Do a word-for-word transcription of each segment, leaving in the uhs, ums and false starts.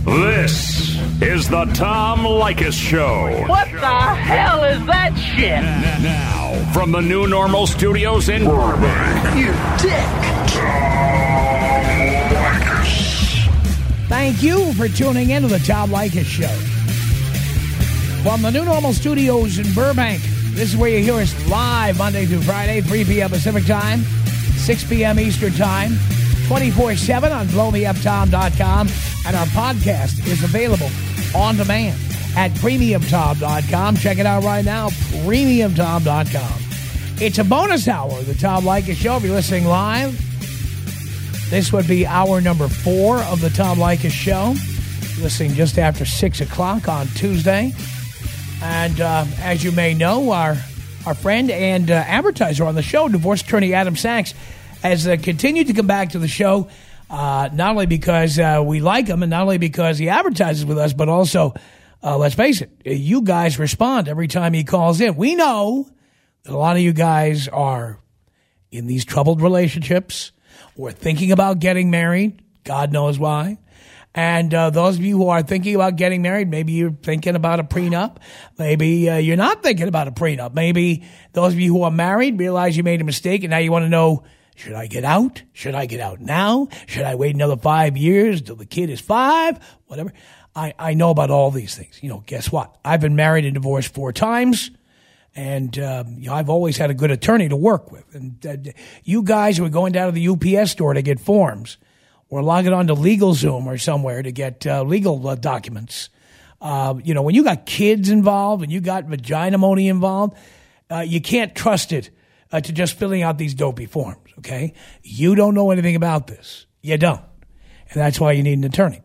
This is the Tom Leykis Show. What the hell is that shit? Now, from the New Normal Studios in Burbank, You dick. Tom Leykis. Thank you for tuning in to the Tom Leykis Show. From the New Normal Studios in Burbank, this is where you hear us live Monday through Friday, three p.m. Pacific Time, six p.m. Eastern Time, twenty-four seven on blow me up tom dot com. And our podcast is available on demand at premium tom dot com. Check it out right now, premium tom dot com. It's a bonus hour of the Tom Leykis Show. If you're listening live, this would be hour number four of the Tom Leykis Show. Listening just after six o'clock on Tuesday. And uh, as you may know, our our friend and uh, advertiser on the show, divorce attorney Adam Sachs, has uh, continued to come back to the show, uh, not only because uh, we like him and not only because he advertises with us, but also, uh, let's face it, you guys respond every time he calls in. We know that a lot of you guys are in these troubled relationships or thinking about getting married. God knows why. And uh, those of you who are thinking about getting married, maybe you're thinking about a prenup. Maybe uh, you're not thinking about a prenup. Maybe those of you who are married realize you made a mistake and now you want to know, should I get out? Should I get out now? Should I wait another five years till the kid is five? Whatever. I, I know about all these things. You know, guess what? I've been married and divorced four times. And um, you know, I've always had a good attorney to work with. And uh, you guys who are going down to the U P S store to get forms, or logging on to LegalZoom or somewhere to get uh, legal uh, documents. Uh, you know, when you got kids involved and you got vagina money involved, uh, you can't trust it uh, to just filling out these dopey forms, okay? You don't know anything about this. You don't. And that's why you need an attorney.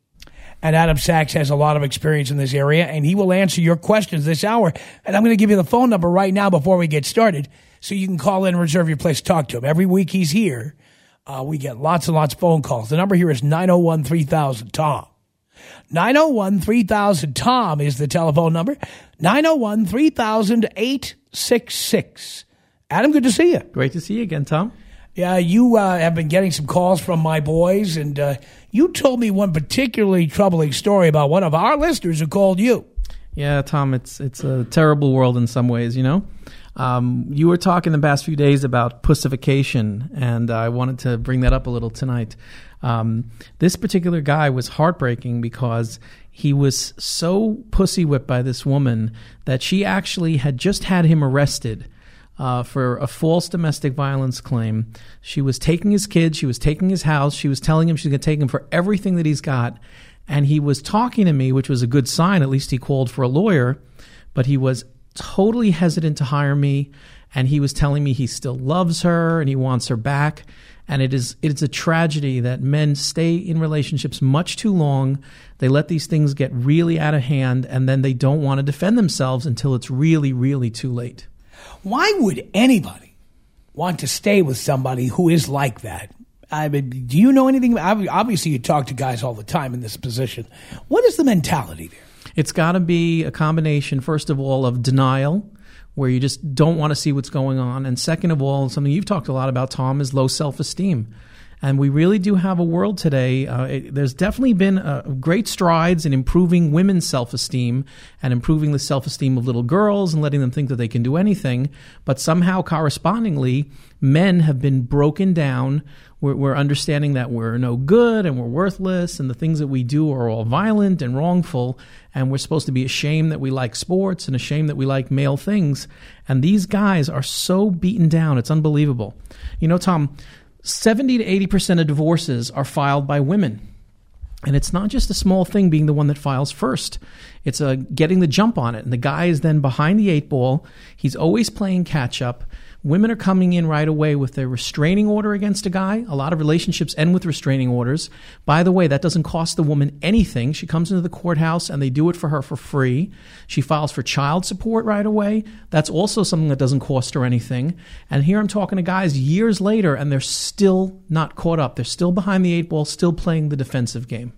And Adam Sachs has a lot of experience in this area, and he will answer your questions this hour. And I'm going to give you the phone number right now before we get started so you can call in and reserve your place to talk to him. Every week he's here. Uh, we get lots and lots of phone calls. The number here is nine oh one, three thousand, Tom. nine oh one, three thousand, Tom is the telephone number. nine oh one, three thousand, eight six six. Adam, good to see you. Great to see you again, Tom. Yeah, you uh, have been getting some calls from my boys, and uh, you told me one particularly troubling story about one of our listeners who called you. Yeah, Tom, it's it's a terrible world in some ways, you know. Um, you were talking the past few days about pussification, and I wanted to bring that up a little tonight. Um, this particular guy was heartbreaking because he was so pussy whipped by this woman that she actually had just had him arrested uh, for a false domestic violence claim. She was taking his kids, she was taking his house, she was telling him she's going to take him for everything that he's got, and he was talking to me, which was a good sign. At least he called for a lawyer, but he was totally hesitant to hire me, and he was telling me he still loves her and he wants her back. And it is it's a tragedy that men stay in relationships much too long. They let these things get really out of hand, and then they don't want to defend themselves until it's really, really too late. Why would anybody want to stay with somebody who is like that? I mean, do you know anything? Obviously, you talk to guys all the time in this position. What is the mentality there? It's got to be a combination, first of all, of denial, where you just don't want to see what's going on. And second of all, something you've talked a lot about, Tom, is low self-esteem. And we really do have a world today. Uh, it, there's definitely been uh, great strides in improving women's self-esteem and improving the self-esteem of little girls and letting them think that they can do anything. But somehow, correspondingly, men have been broken down. We're, we're understanding that we're no good and we're worthless, and the things that we do are all violent and wrongful. And we're supposed to be ashamed that we like sports and ashamed that we like male things. And these guys are so beaten down. It's unbelievable. You know, Tom, seventy to eighty percent of divorces are filed by women. And it's not just a small thing being the one that files first. It's uh, getting the jump on it. And the guy is then behind the eight ball. He's always playing catch up. Women are coming in right away with a restraining order against a guy. A lot of relationships end with restraining orders. By the way, that doesn't cost the woman anything. She comes into the courthouse and they do it for her for free. She files for child support right away. That's also something that doesn't cost her anything. And here I'm talking to guys years later and they're still not caught up. They're still behind the eight ball, still playing the defensive game.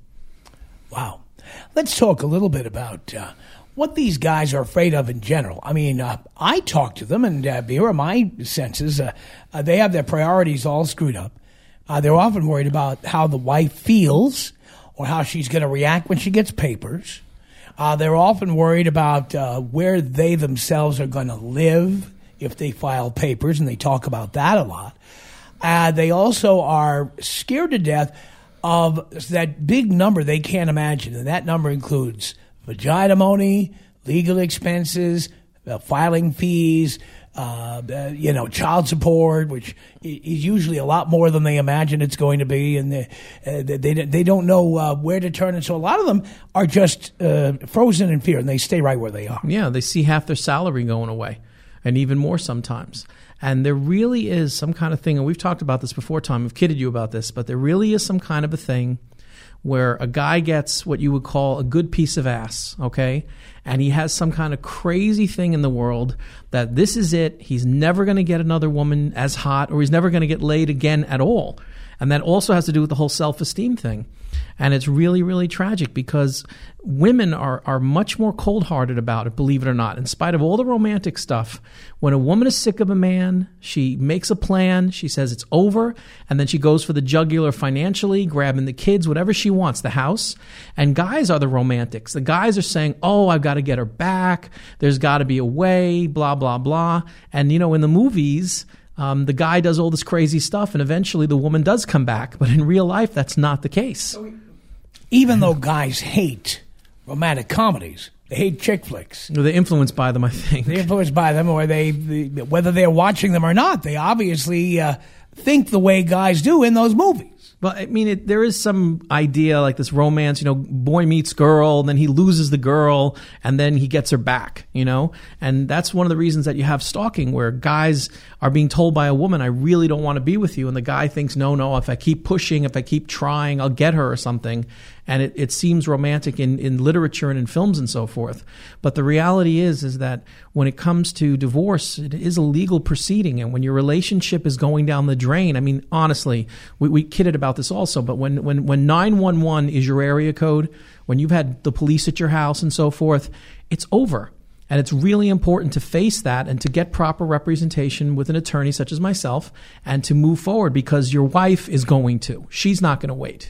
Wow. Let's talk a little bit about uh, what these guys are afraid of in general. I mean, uh, I talk to them, and uh, here are my senses. Uh, uh, they have their priorities all screwed up. Uh, they're often worried about how the wife feels, or how she's going to react when she gets papers. Uh, they're often worried about uh, where they themselves are going to live if they file papers, and they talk about that a lot. Uh, they also are scared to death of that big number they can't imagine, and that number includes vaginamony, legal expenses, uh, filing fees, uh, uh, you know, child support, which is usually a lot more than they imagine it's going to be, and they uh, they, they don't know uh, where to turn. And so a lot of them are just uh, frozen in fear, and they stay right where they are. Yeah, they see half their salary going away, and even more sometimes. And there really is some kind of thing, and we've talked about this before, Tom, I've kidded you about this, but there really is some kind of a thing where a guy gets what you would call a good piece of ass, okay? And he has some kind of crazy thing in the world that this is it. He's never going to get another woman as hot, or he's never going to get laid again at all. And that also has to do with the whole self-esteem thing. And it's really, really tragic because women are, are much more cold-hearted about it, believe it or not. In spite of all the romantic stuff, when a woman is sick of a man, she makes a plan, she says it's over, and then she goes for the jugular financially, grabbing the kids, whatever she wants, the house. And guys are the romantics. The guys are saying, oh, I've got to get her back, there's got to be a way, blah, blah, blah. And, you know, in the movies, Um, the guy does all this crazy stuff, and eventually the woman does come back. But in real life, that's not the case. Even though guys hate romantic comedies, they hate chick flicks. They're influenced by them, I think. They're influenced by them, or they, they whether they're watching them or not, they obviously uh, think the way guys do in those movies. Well, I mean, it, there is some idea like this romance, you know, boy meets girl, and then he loses the girl, and then he gets her back, you know? And that's one of the reasons that you have stalking, where guys are being told by a woman, I really don't want to be with you. And the guy thinks, no, no, if I keep pushing, if I keep trying, I'll get her or something. And it, it seems romantic in, in literature and in films and so forth. But the reality is, is that when it comes to divorce, it is a legal proceeding. And when your relationship is going down the drain, I mean, honestly, we, we kidded about this also, but when, when, when nine one one is your area code, when you've had the police at your house and so forth, it's over. And it's really important to face that and to get proper representation with an attorney such as myself and to move forward, because your wife is going to. She's not going to wait.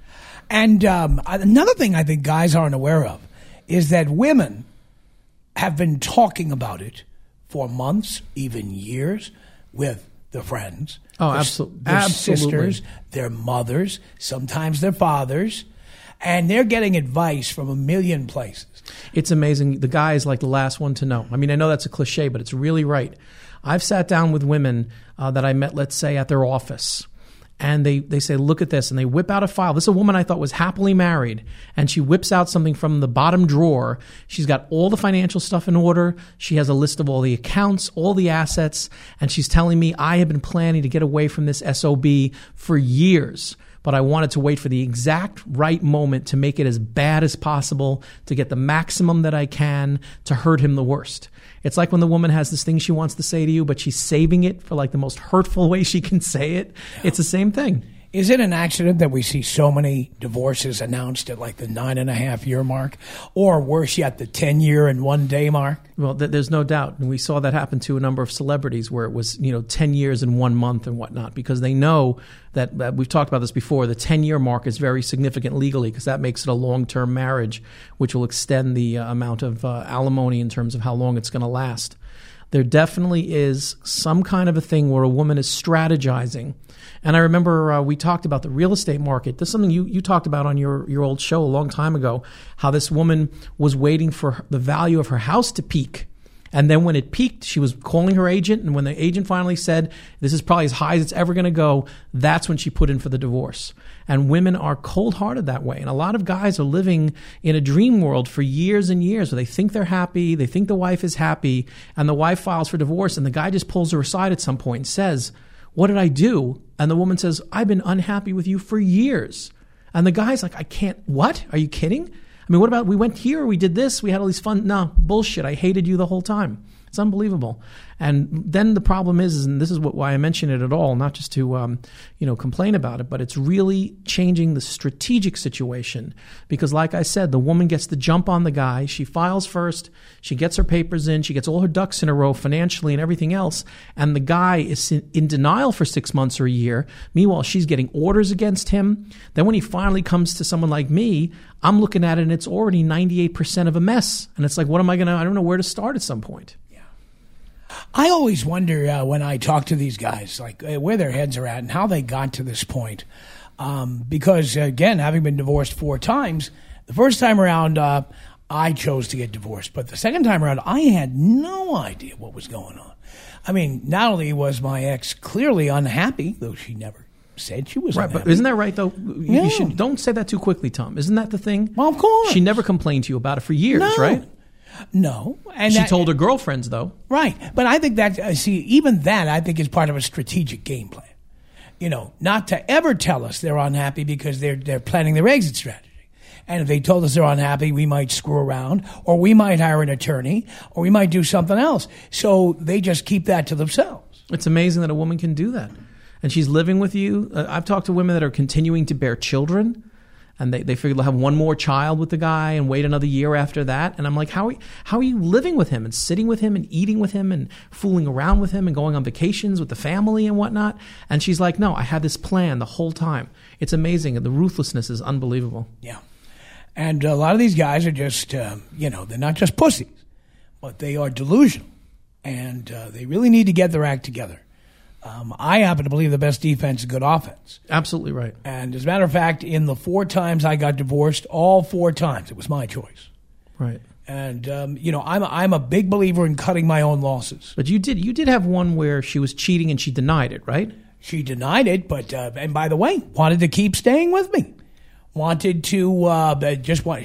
And um, another thing I think guys aren't aware of is that women have been talking about it for months, even years, with their friends, oh, their, absolutely. their absolutely. sisters, their mothers, sometimes their fathers, and they're getting advice from a million places. It's amazing. The guy is like the last one to know. I mean, I know that's a cliche, but it's really right. I've sat down with women uh, that I met, let's say, at their office. And they, they say, look at this. And they whip out a file. This is a woman I thought was happily married. And she whips out something from the bottom drawer. She's got all the financial stuff in order. She has a list of all the accounts, all the assets. And she's telling me, I have been planning to get away from this S O B for years. But I wanted to wait for the exact right moment to make it as bad as possible, to get the maximum that I can, to hurt him the worst. It's like when the woman has this thing she wants to say to you, but she's saving it for like the most hurtful way she can say it. Yeah. It's the same thing. Is it an accident that we see so many divorces announced at like the nine and a half year mark, or worse yet, the ten year and one day mark? Well, th- there's no doubt. And we saw that happen to a number of celebrities where it was, you know, ten years and one month and whatnot, because they know that, that we've talked about this before. The ten year mark is very significant legally because that makes it a long term marriage, which will extend the uh, amount of uh, alimony in terms of how long it's going to last. There definitely is some kind of a thing where a woman is strategizing. And I remember uh, we talked about the real estate market. This is something you, you talked about on your, your old show a long time ago, how this woman was waiting for the value of her house to peak. And then when it peaked, she was calling her agent. And when the agent finally said, this is probably as high as it's ever going to go, that's when she put in for the divorce. And women are cold-hearted that way. And a lot of guys are living in a dream world for years and years where they think they're happy, they think the wife is happy, and the wife files for divorce, and the guy just pulls her aside at some point and says, what did I do? And the woman says, I've been unhappy with you for years. And the guy's like, I can't, what? Are you kidding? I mean, what about, we went here, we did this, we had all these fun, no, bullshit, I hated you the whole time. It's unbelievable. And then the problem is, and this is what, why I mention it at all, not just to um, you know complain about it, but it's really changing the strategic situation. Because like I said, the woman gets the jump on the guy. She files first. She gets her papers in. She gets all her ducks in a row financially and everything else. And the guy is in, in denial for six months or a year. Meanwhile, she's getting orders against him. Then when he finally comes to someone like me, I'm looking at it and it's already ninety-eight percent of a mess. And it's like, what am I going to, I don't know where to start at some point. I always wonder uh, when I talk to these guys, like uh, where their heads are at and how they got to this point. Um, because, again, having been divorced four times, the first time around, uh, I chose to get divorced. But the second time around, I had no idea what was going on. I mean, not only was my ex clearly unhappy, though she never said she was right, unhappy. But isn't that right, though? You, Yeah. you should, don't say that too quickly, Tom. Isn't that the thing? Well, of course. She never complained to you about it for years, No. right? No. And She that- told her girlfriends, though. Right. But I think that, uh, see, even that I think is part of a strategic game plan. You know, not to ever tell us they're unhappy because they're they're planning their exit strategy. And if they told us they're unhappy, we might screw around, or we might hire an attorney, or we might do something else. So they just keep that to themselves. It's amazing that a woman can do that. And she's living with you. Uh, I've talked to women that are continuing to bear children. And they, they figure they'll have one more child with the guy and wait another year after that. And I'm like, how are, you, how are you living with him and sitting with him and eating with him and fooling around with him and going on vacations with the family and whatnot? And she's like, no, I had this plan the whole time. It's amazing. And the ruthlessness is unbelievable. Yeah. And a lot of these guys are just, um, you know, they're not just pussies, but they are delusional. And uh, they really need to get their act together. Um, I happen to believe the best defense is good offense. Absolutely right. And as a matter of fact, in the four times I got divorced, all four times, it was my choice. Right. And, um, you know, I'm a, I'm a big believer in cutting my own losses. But you did you did have one where she was cheating and she denied it, right? She denied it, but, uh, and by the way, wanted to keep staying with me. Wanted to, uh, just want,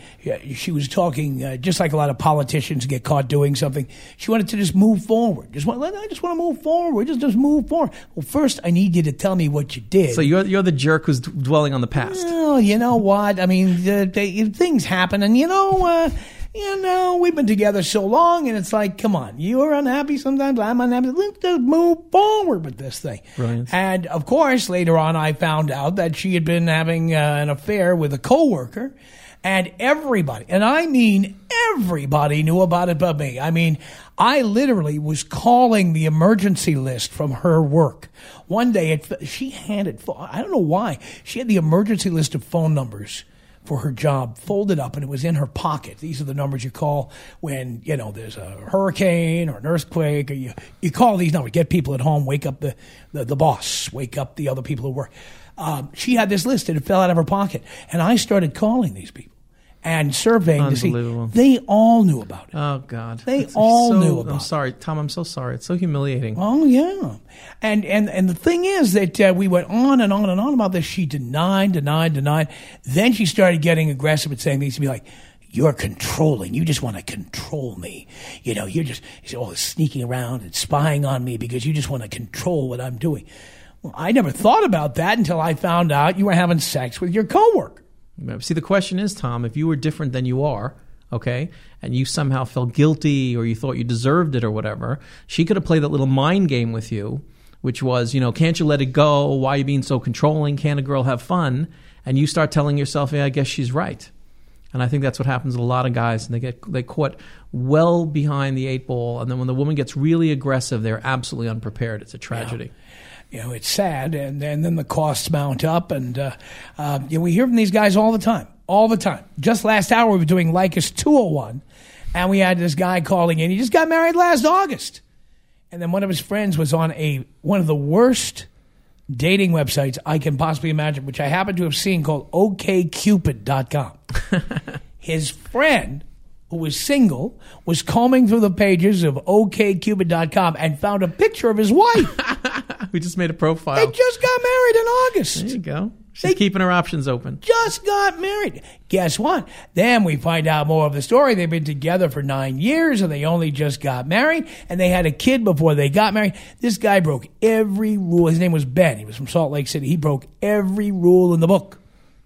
she was talking, uh, just like a lot of politicians get caught doing something. She wanted to just move forward. Just want, I just want to move forward. Just, just move forward. Well, first, I need you to tell me what you did. So you're you're the jerk who's d- dwelling on the past. Well, you know what? I mean, the, the, things happen, and you know, uh, you know, we've been together so long, and it's like, come on, you're unhappy sometimes, I'm unhappy. Let's just move forward with this thing. Brilliant. And of course, later on, I found out that she had been having uh, an affair with a coworker, and everybody, and I mean everybody, knew about it but me. I mean, I literally was calling the emergency list from her work. One day, it, she handed, I don't know why, she had the emergency list of phone numbers for her job folded up, and it was in her pocket. These are the numbers you call when, you know, there's a hurricane or an earthquake, or you, you call these numbers, get people at home, wake up the, the, the boss, wake up the other people who work. Um, she had this list, and it fell out of her pocket. And I started calling these people and surveying to see. They all knew about it. Oh, God. They It's all so, knew about I'm it. sorry, Tom, I'm so sorry. It's so humiliating. Oh, yeah. And and and the thing is that uh, we went on and on and on about this. She denied, denied, denied. Then she started getting aggressive and saying things to me like, you're controlling. You just want to control me. You know, you're just oh, sneaking around and spying on me because you just want to control what I'm doing. Well, I never thought about that until I found out you were having sex with your coworker. See, the question is, Tom, if you were different than you are, okay, and you somehow felt guilty or you thought you deserved it or whatever, she could have played that little mind game with you, which was, you know, can't you let it go? Why are you being so controlling? Can't a girl have fun? And you start telling yourself, yeah, I guess she's right. And I think that's what happens with a lot of guys, and they get they caught well behind the eight ball, and then when the woman gets really aggressive, they're absolutely unprepared. It's a tragedy. Yeah. You know, it's sad, and, and then the costs mount up, and uh, uh, you know, we hear from these guys all the time, all the time. Just last hour, we were doing Lycus two oh one, and we had this guy calling in. He just got married last August, and then one of his friends was on a one of the worst dating websites I can possibly imagine, which I happen to have seen, called O K Cupid dot com. His friend, who was single, was combing through the pages of O K Cupid dot com and found a picture of his wife. We just made a profile. They just got married in August. There you go. She's They keeping her options open. Just got married. Guess what? Then we find out more of the story. They've been together for nine years, and they only just got married, and they had a kid before they got married. This guy broke every rule. His name was Ben. He was from Salt Lake City. He broke every rule in the book.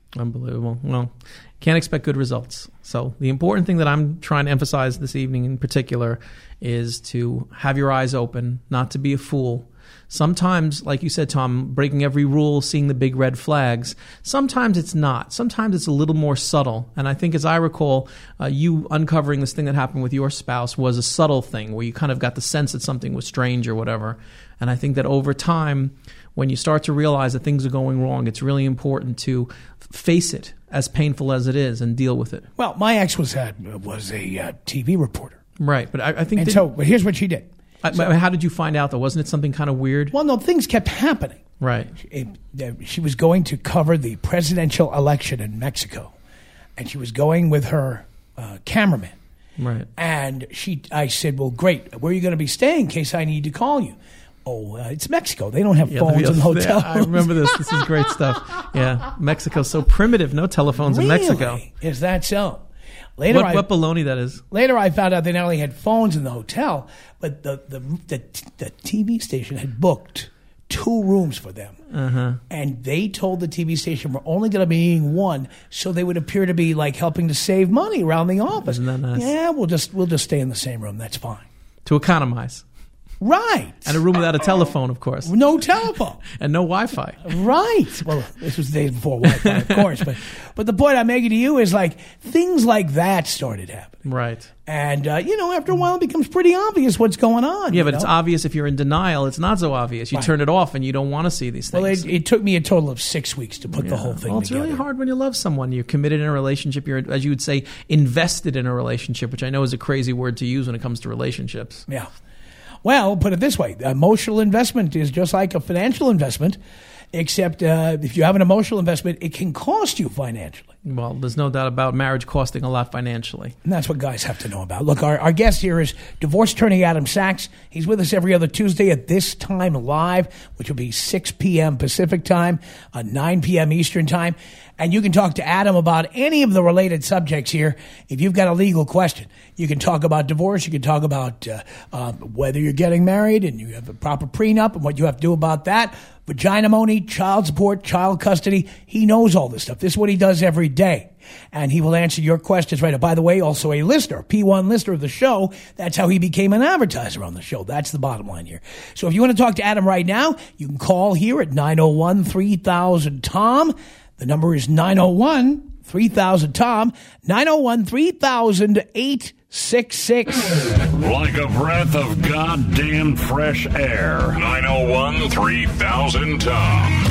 Unbelievable. Well, can't expect good results. So the important thing that I'm trying to emphasize this evening in particular is to have your eyes open, not to be a fool. Sometimes, like you said, Tom, breaking every rule, seeing the big red flags, sometimes it's not. Sometimes it's a little more subtle. And I think, as I recall, uh, you uncovering this thing that happened with your spouse was a subtle thing where you kind of got the sense that something was strange or whatever. And I think that over time, when you start to realize that things are going wrong, it's really important to face it, as painful as it is, and deal with it. Well, my ex was a, was a uh, T V reporter. Right, but I, I think... And that, so, but here's what she did. I, so, how did you find out, though? Wasn't it something kind of weird? Well, no, things kept happening. Right. It, it, she was going to cover the presidential election in Mexico, and she was going with her uh, cameraman. Right. And she, I said, well, great. Where are you going to be staying in case I need to call you? Oh, uh, it's Mexico. They don't have yeah, phones in hotels. I remember this. This is great stuff. Yeah. Mexico's so primitive. No telephones really? in Mexico. Is that so? Later, what, I, what baloney that is. Later, I found out they not only had phones in the hotel, but the the the, the T V station had booked two rooms for them. Uh-huh. And they told the T V station we're only going to be eating one, so they would appear to be like helping to save money around the office. Isn't that nice? Yeah, we'll just we'll just stay in the same room. That's fine. To economize. Right. And a room without a telephone, of course. No telephone. And no Wi-Fi. Right. Well, this was the days before Wi-Fi, of course. But but the point I'm making to you is, like, things like that started happening. Right. And, uh, you know, after a while it becomes pretty obvious what's going on. Yeah, but know? it's obvious if you're in denial. It's not so obvious. You right. turn it off and you don't want to see these things. Well, it, it took me a total of six weeks to put yeah. the whole thing well, it's together. really hard when you love someone. You're committed in a relationship. You're, as you would say, invested in a relationship, which I know is a crazy word to use when it comes to relationships. Yeah. Well, put it this way. Emotional investment is just like a financial investment, except uh, if you have an emotional investment, it can cost you financially. Well, there's no doubt about marriage costing a lot financially. And that's what guys have to know about. Look, our, our guest here is divorce attorney Adam Sachs. He's with us every other Tuesday at this time live, which will be six p.m. Pacific time, uh, nine p.m. Eastern time. And you can talk to Adam about any of the related subjects here. If you've got a legal question, you can talk about divorce. You can talk about uh, uh, whether you're getting married and you have a proper prenup and what you have to do about that. Vagina money, child support, child custody. He knows all this stuff. This is what he does every day. And he will answer your questions right now. By the way, also a listener, P one listener of the show. That's how he became an advertiser on the show. That's the bottom line here. So if you want to talk to Adam right now, you can call here at nine oh one, three thousand, T O M. The number is nine oh one, three thousand, T O M, nine oh one, three thousand, eight six six. Like a breath of goddamn fresh air. nine oh one, three thousand, T O M.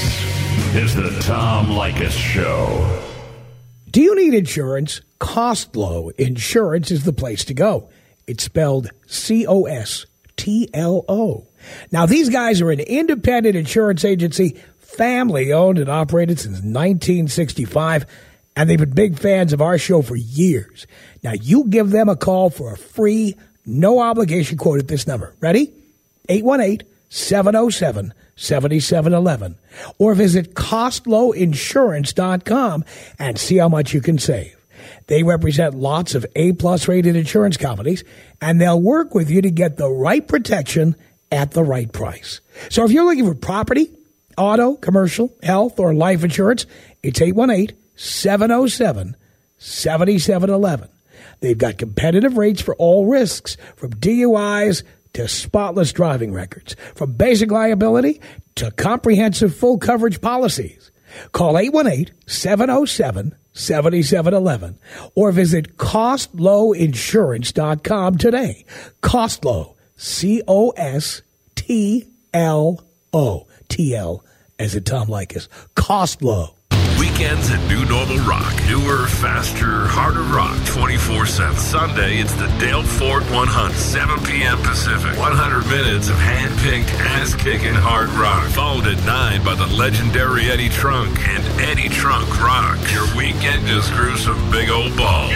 This is the Tom Leykis Show. Do you need insurance? Costlow Insurance is the place to go. It's spelled C O S T L O. Now, these guys are an independent insurance agency, family-owned and operated since nineteen sixty-five, and they've been big fans of our show for years. Now, you give them a call for a free, no-obligation quote at this number. Ready? eight one eight, seven oh seven, seven seven one one. Or visit Costlow Insurance dot com and see how much you can save. They represent lots of A-plus rated insurance companies, and they'll work with you to get the right protection at the right price. So if you're looking for property, auto, commercial, health, or life insurance, it's eight one eight, seven oh seven, seven seven one one. They've got competitive rates for all risks, from D U Is to spotless driving records, from basic liability to comprehensive full coverage policies. Call eight one eight, seven oh seven, seven seven one one or visit Costlow Insurance dot com today. Costlow, C O S T L O. T L as in Tom Leykis. Costlow. Weekends at New Normal Rock. Newer, faster, harder rock twenty-four seven. Sunday, it's the Dale Ford one hundred, seven p.m. Pacific. one hundred minutes of hand-picked, ass-kicking hard rock. Followed at nine by the legendary Eddie Trunk and Eddie Trunk Rock. Your weekend just grew some big old balls.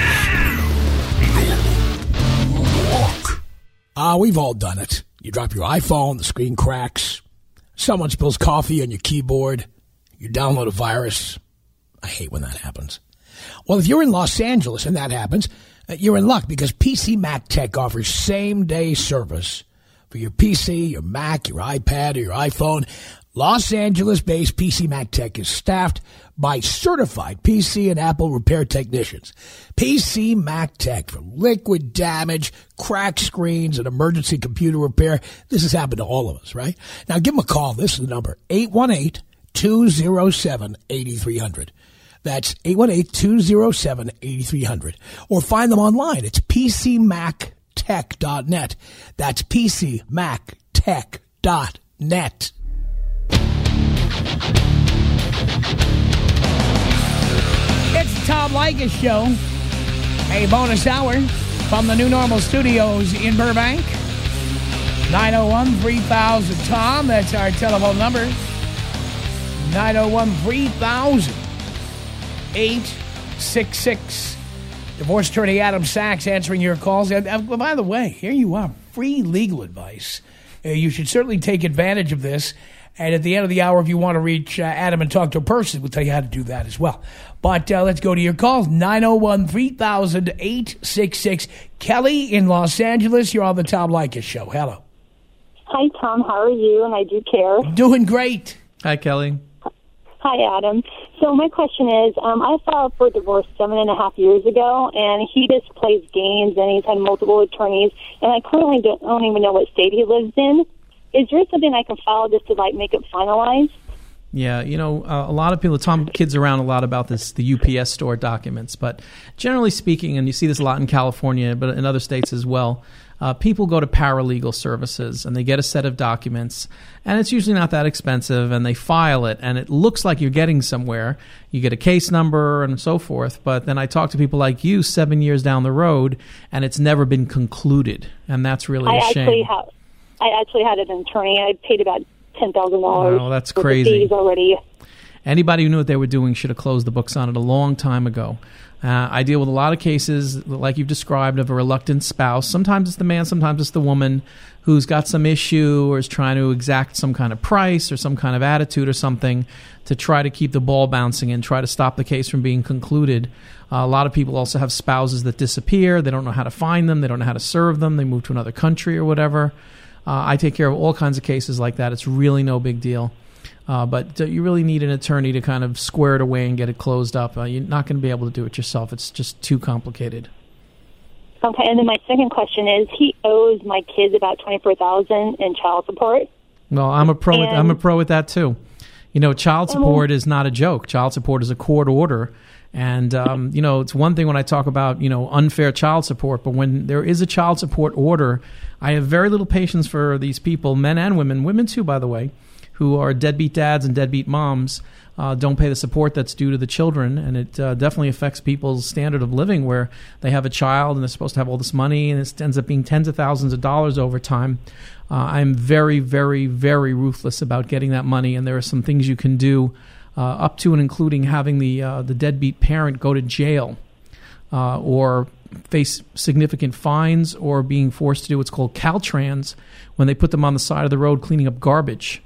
Normal Rock. Ah, uh, we've all done it. You drop your iPhone, the screen cracks. Someone spills coffee on your keyboard. You download a virus. I hate when that happens. Well, if you're in Los Angeles and that happens, you're in luck because P C Mac Tech offers same-day service for your P C, your Mac, your iPad, or your iPhone. Los Angeles-based P C Mac Tech is staffed by certified P C and Apple repair technicians. P C Mac Tech for liquid damage, cracked screens, and emergency computer repair. This has happened to all of us, right? Now give them a call. This is the number, eight one eight, two oh seven, eight three hundred. That's eight one eight, two oh seven, eight three hundred. Or find them online. It's p c mac tech dot net. That's p c mac tech dot net. It's the Tom Leykis Show, a bonus hour from the New Normal Studios in Burbank. nine oh one, three thousand, Tom. That's our telephone number. nine oh one, three thousand, eight six six. Divorce attorney Adam Sachs answering your calls. And, uh, by the way, here you are, free legal advice. Uh, you should certainly take advantage of this. And at the end of the hour, if you want to reach uh, Adam and talk to a person, we'll tell you how to do that as well. But uh, let's go to your calls. nine oh one, three thousand, eight six six. Kelly in Los Angeles, you're on the Tom Leykis Show. Hello. Hi, Tom. How are you? And I do care. Doing great. Hi, Kelly. Hi, Adam. So my question is, um, I filed for divorce seven and a half years ago, and he just plays games, and he's had multiple attorneys, and I currently don't, don't even know what state he lives in. Is there something I can file just to, like, make it finalized? Yeah, you know, uh, a lot of people, Tom kids around a lot about this, the U P S store documents, but generally speaking, and you see this a lot in California, but in other states as well, uh, people go to paralegal services and they get a set of documents, and it's usually not that expensive, and they file it, and it looks like you're getting somewhere. You get a case number and so forth, but then I talk to people like you seven years down the road, and it's never been concluded, and that's really I a shame. Actually have, I actually had an attorney. I paid about ten thousand dollars. Wow, that's crazy. The fees already. Anybody who knew what they were doing should have closed the books on it a long time ago. Uh, I deal with a lot of cases, like you've described, of a reluctant spouse. Sometimes it's the man, sometimes it's the woman who's got some issue or is trying to exact some kind of price or some kind of attitude or something to try to keep the ball bouncing and try to stop the case from being concluded. Uh, a lot of people also have spouses that disappear. They don't know how to find them. They don't know how to serve them. They move to another country or whatever. Uh, I take care of all kinds of cases like that. It's really no big deal. Uh, but you really need an attorney to kind of square it away and get it closed up. Uh, you're not going to be able to do it yourself. It's just too complicated. Okay, and then my second question is, he owes my kids about twenty-four thousand dollars in child support. Well, I'm a pro. With, I'm a pro with that too. You know, child support um, is not a joke. Child support is a court order. And, um, you know, it's one thing when I talk about, you know, unfair child support, but when there is a child support order, I have very little patience for these people, men and women, women too, by the way, who are deadbeat dads and deadbeat moms, uh, don't pay the support that's due to the children. And it uh, definitely affects people's standard of living, where they have a child and they're supposed to have all this money, and it ends up being tens of thousands of dollars over time. Uh, I'm very, very, very ruthless about getting that money, and there are some things you can do Uh, up to and including having the uh, the deadbeat parent go to jail uh, or face significant fines, or being forced to do what's called Caltrans when they put them on the side of the road cleaning up garbage.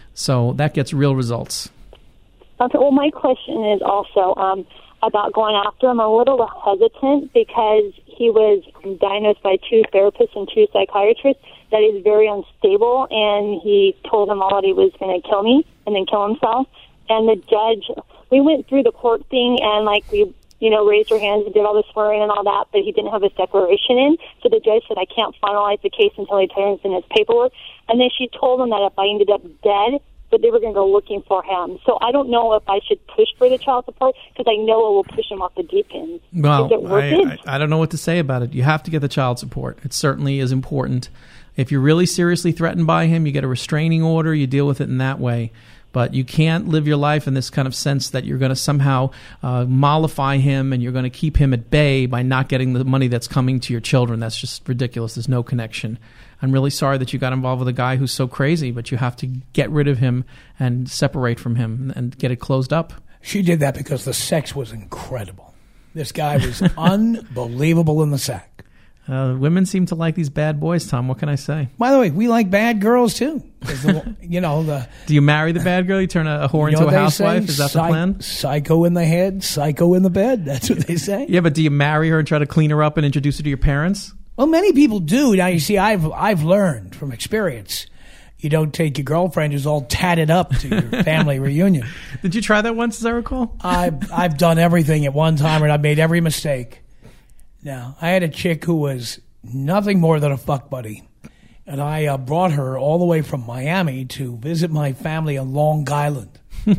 So that gets real results. Okay, well, my question is also um, about going after him. I'm a little hesitant because he was diagnosed by two therapists and two psychiatrists that he's very unstable, and he told them all that he was going to kill me and then kill himself. And the judge, we went through the court thing, and, like, we, you know, raised our hands and did all the swearing and all that, but he didn't have his declaration in. So the judge said, I can't finalize the case until he turns in his paperwork. And then she told him that if I ended up dead, that they were going to go looking for him. So I don't know if I should push for the child support, because I know it will push him off the deep end. Well, Is it worth I, it? I, I don't know what to say about it. You have to get the child support. It certainly is important. If you're really seriously threatened by him, you get a restraining order, you deal with it in that way. But you can't live your life in this kind of sense that you're going to somehow uh, mollify him and you're going to keep him at bay by not getting the money that's coming to your children. That's just ridiculous. There's no connection. I'm really sorry that you got involved with a guy who's so crazy, but you have to get rid of him and separate from him and get it closed up. She did that because the sex was incredible. This guy was unbelievable in the sack. Uh, women seem to like these bad boys, Tom. What can I say? By the way, we like bad girls, too. The, you know, the Do you marry the bad girl? You turn a, a whore you know into a housewife? Is that Psy- the plan? Psycho in the head, psycho in the bed. That's what they say. Yeah, but do you marry her and try to clean her up and introduce her to your parents? Well, many people do. Now, you see, I've I've learned from experience, you don't take your girlfriend who's all tatted up to your family reunion. Did you try that once, as I recall? I've, I've done everything at one time, and I've made every mistake. Now, I had a chick who was nothing more than a fuck buddy, and I uh, brought her all the way from Miami to visit my family on Long Island.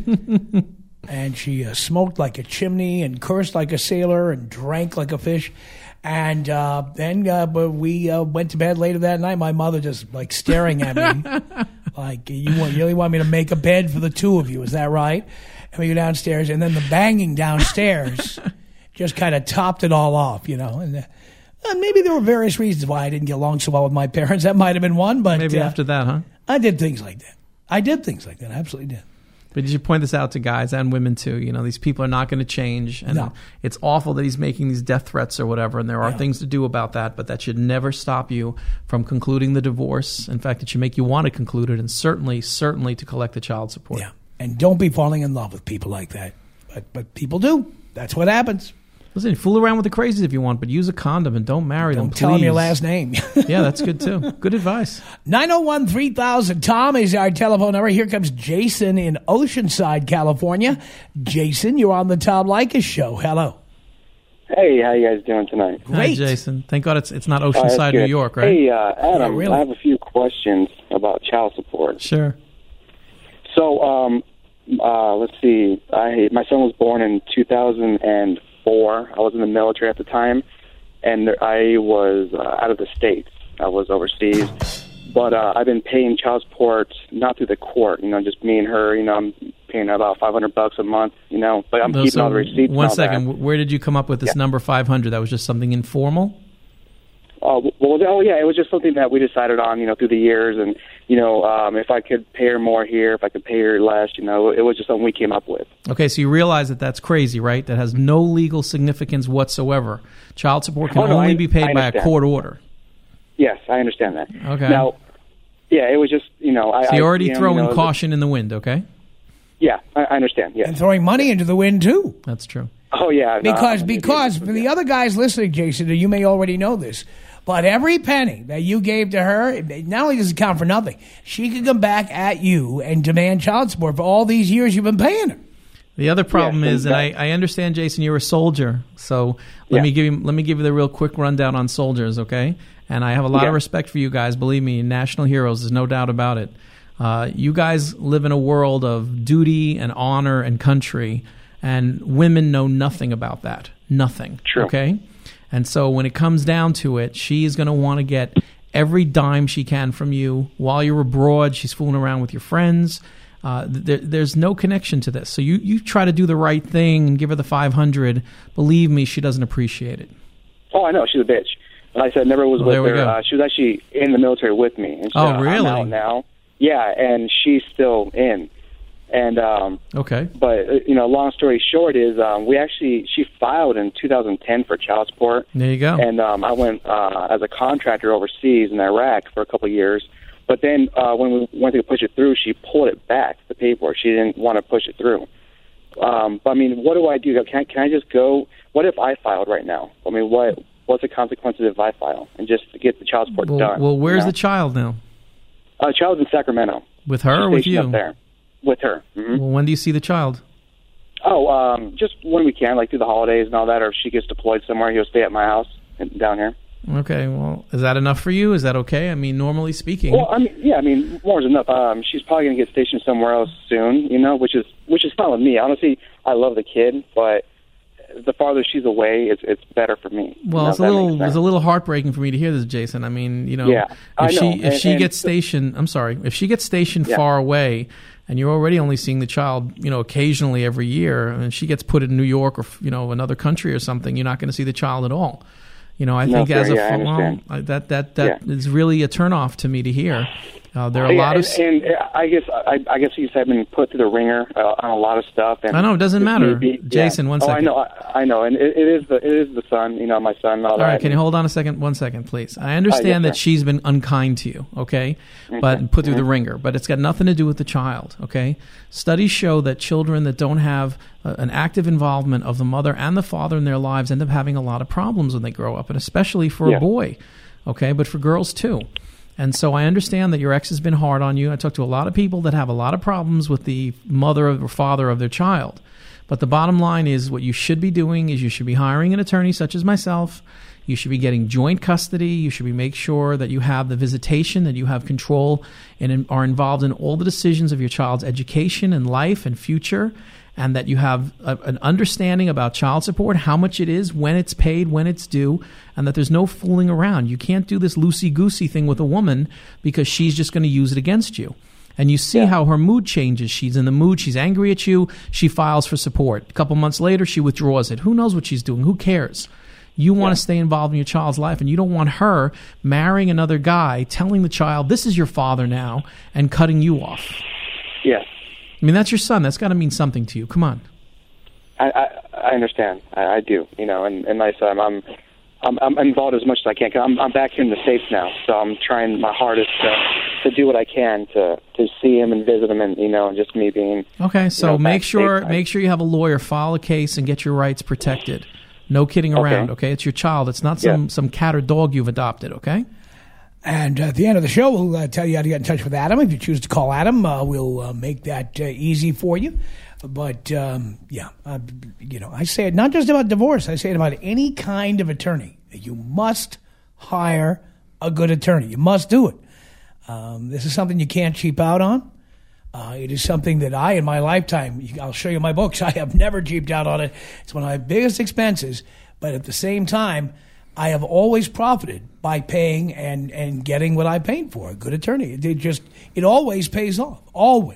And she uh, smoked like a chimney and cursed like a sailor and drank like a fish. And uh, then uh, we uh, went to bed later that night. My mother just like staring at me, like, you, want, you really want me to make a bed for the two of you? Is that right? And we go downstairs, and then the banging downstairs just kind of topped it all off, you know. And uh, maybe there were various reasons why I didn't get along so well with my parents. That might have been one, but maybe uh, after that, huh? I did things like that. I did things like that. I absolutely did. But did you point this out to guys and women too? You know, these people are not going to change, and No. it's awful that he's making these death threats or whatever, and there are Yeah. things to do about that, but that should never stop you from concluding the divorce. In fact, it should make you want to conclude it, and certainly, certainly to collect the child support. Yeah. And don't be falling in love with people like that. But but people do. That's what happens. Listen, fool around with the crazies if you want, but use a condom and don't marry them, Don't tell them your please. last name. Yeah, that's good too. Good advice. nine oh one, three thousand. Tom is our telephone number. Here comes Jason in Oceanside, California. Jason, you're on the Tom Leykis Show. Hello. Hey, how you guys doing tonight? Hi, Great. Jason. Thank God it's it's not Oh, that's Oceanside, New good. York, right? Hey, uh, Adam, Yeah, really? I have a few questions about child support. Sure. So, um, uh, let's see. I my son was born in two thousand four. I was in the military at the time, and I was uh, out of the States. I was overseas. But uh, I've been paying child support, not through the court, you know, just me and her. You know, I'm paying about five hundred bucks a month, you know, but I'm No, keeping so all the receipts. One and all second. that. Where did you come up with this Yeah. number five hundred? That was just something informal? Uh, well, oh yeah, it was just something that we decided on, you know, through the years, and you know, um, if I could pay her more here, if I could pay her less, you know, it was just something we came up with. Okay, so you realize that that's crazy, right? That has no legal significance whatsoever. Child support can Oh, no, only I- be paid I by a understand. court order. Yes, I understand that. Okay. Now, yeah, it was just, you know, I. So you're I, already you know, throwing you know, caution in the wind, okay? Yeah, I, I understand. Yes. And throwing money into the wind, too. That's true. Oh yeah. no, Because I'm- because for the other guys listening, Jason, you may already know this, but every penny that you gave to her, it not only does it count for nothing, she could come back at you and demand child support for all these years you've been paying her. The other problem Yes, is, and I, that- I understand, Jason, you're a soldier, so let Yeah. me give you let me give you the real quick rundown on soldiers, okay? And I have a lot Yeah. of respect for you guys. Believe me, national heroes. There's no doubt about it. Uh, you guys live in a world of duty and honor and country, and women know nothing about that. Nothing. True. Okay? And so when it comes down to it, she's going to want to get every dime she can from you. While you're abroad, she's fooling around with your friends. Uh, there, there's no connection to this. So you, you try to do the right thing and give her the five hundred. Believe me, she doesn't appreciate it. Oh, I know she's a bitch. Like I said, never was Well, with there we her. go. Uh, she was actually in the military with me. And she, Oh, uh, really? I'm out now. Yeah, and she's still in. And um, Okay. but uh, you know, long story short is um, we actually she filed in two thousand ten for child support. There you go. And um, I went uh, as a contractor overseas in Iraq for a couple of years. But then uh, when we went to push it through, she pulled it back, the paperwork. She didn't want to push it through. Um, but I mean, what do I do? Can I, can I just go? What if I filed right now? I mean, what what's the consequences if I file and just get the child support well, done? well, where's you know? the child now? uh, child's in Sacramento? With her She's or with stationed you? Up there with her. hmm Well, when do you see the child? Oh, um, just when we can, like through the holidays and all that, or if she gets deployed somewhere, he'll stay at my house and down here. Okay, well, is that enough for you? Is that okay? I mean, normally speaking. Well, I mean, yeah, I mean, more is enough. Um, she's probably gonna get stationed somewhere else soon, you know, which is which is fine with me. Honestly, I love the kid, but the farther she's away, it's it's better for me. Well, You know, it's a if that little makes sense. it's a little heartbreaking for me to hear this, Jason. I mean, you know, Yeah, if I she know. if And- she and- gets stationed, I'm sorry, if she gets stationed Yeah. far away, and you're already only seeing the child, you know, occasionally every year, and she gets put in New York or you know another country or something, you're not going to see the child at all. You know, I No, think fair, as a yeah, I well, understand. I- that that that Yeah. is really a turnoff to me to hear. Uh, there are a Yeah, lot and, of. and I guess I, I guess you said I've been put through the ringer uh, on a lot of stuff. And I know, it doesn't just matter. maybe- Jason, yeah. one oh, second. I know, I, I know, and it, it is the it is the son, you know, my son. And all, All that. right, can you hold on a second? One second, please. I understand Uh, that yes, sir. she's been unkind to you, okay? But put through the ringer. But it's got nothing to do with the child, okay? Studies show that children that don't have uh, an active involvement of the mother and the father in their lives end up having a lot of problems when they grow up, and especially for Yeah. a boy, okay? But for girls too. And so I understand that your ex has been hard on you. I talk to a lot of people that have a lot of problems with the mother or father of their child. But the bottom line is what you should be doing is you should be hiring an attorney such as myself. You should be getting joint custody. You should be make sure that you have the visitation, that you have control and are involved in all the decisions of your child's education and life and future, and that you have a, an understanding about child support, how much it is, when it's paid, when it's due, and that there's no fooling around. You can't do this loosey-goosey thing with a woman because she's just going to use it against you. And you see yeah. how her mood changes. She's in the mood. She's angry at you. She files for support. A couple months later, she withdraws it. Who knows what she's doing? Who cares? You want yeah. to stay involved in your child's life, and you don't want her marrying another guy, telling the child, this is your father now, and cutting you off. Yes. I mean, that's your son. That's got to mean something to you. Come on. I I, I understand. I, I do. You know, and, and like I said, I'm, I'm I'm involved as much as I can. Cause I'm I'm back here in the States now, so I'm trying my hardest to to do what I can to, to see him and visit him, and you know, just me being okay. So you know, make sure make sure you have a lawyer file a case and get your rights protected. No kidding around. Okay, okay? It's your child. It's not some yeah. some cat or dog you've adopted. Okay. And at the end of the show, we'll uh, tell you how to get in touch with Adam. If you choose to call Adam, uh, we'll uh, make that uh, easy for you. But, um, yeah, uh, you know, I say it not just about divorce. I say it about any kind of attorney. You must hire a good attorney. You must do it. Um, this is something you can't cheap out on. Uh, it is something that I, in my lifetime, I'll show you my books, I have never cheaped out on it. It's one of my biggest expenses. But at the same time, I have always profited by paying and, and getting what I paid for, a good attorney. It just, it always pays off, always.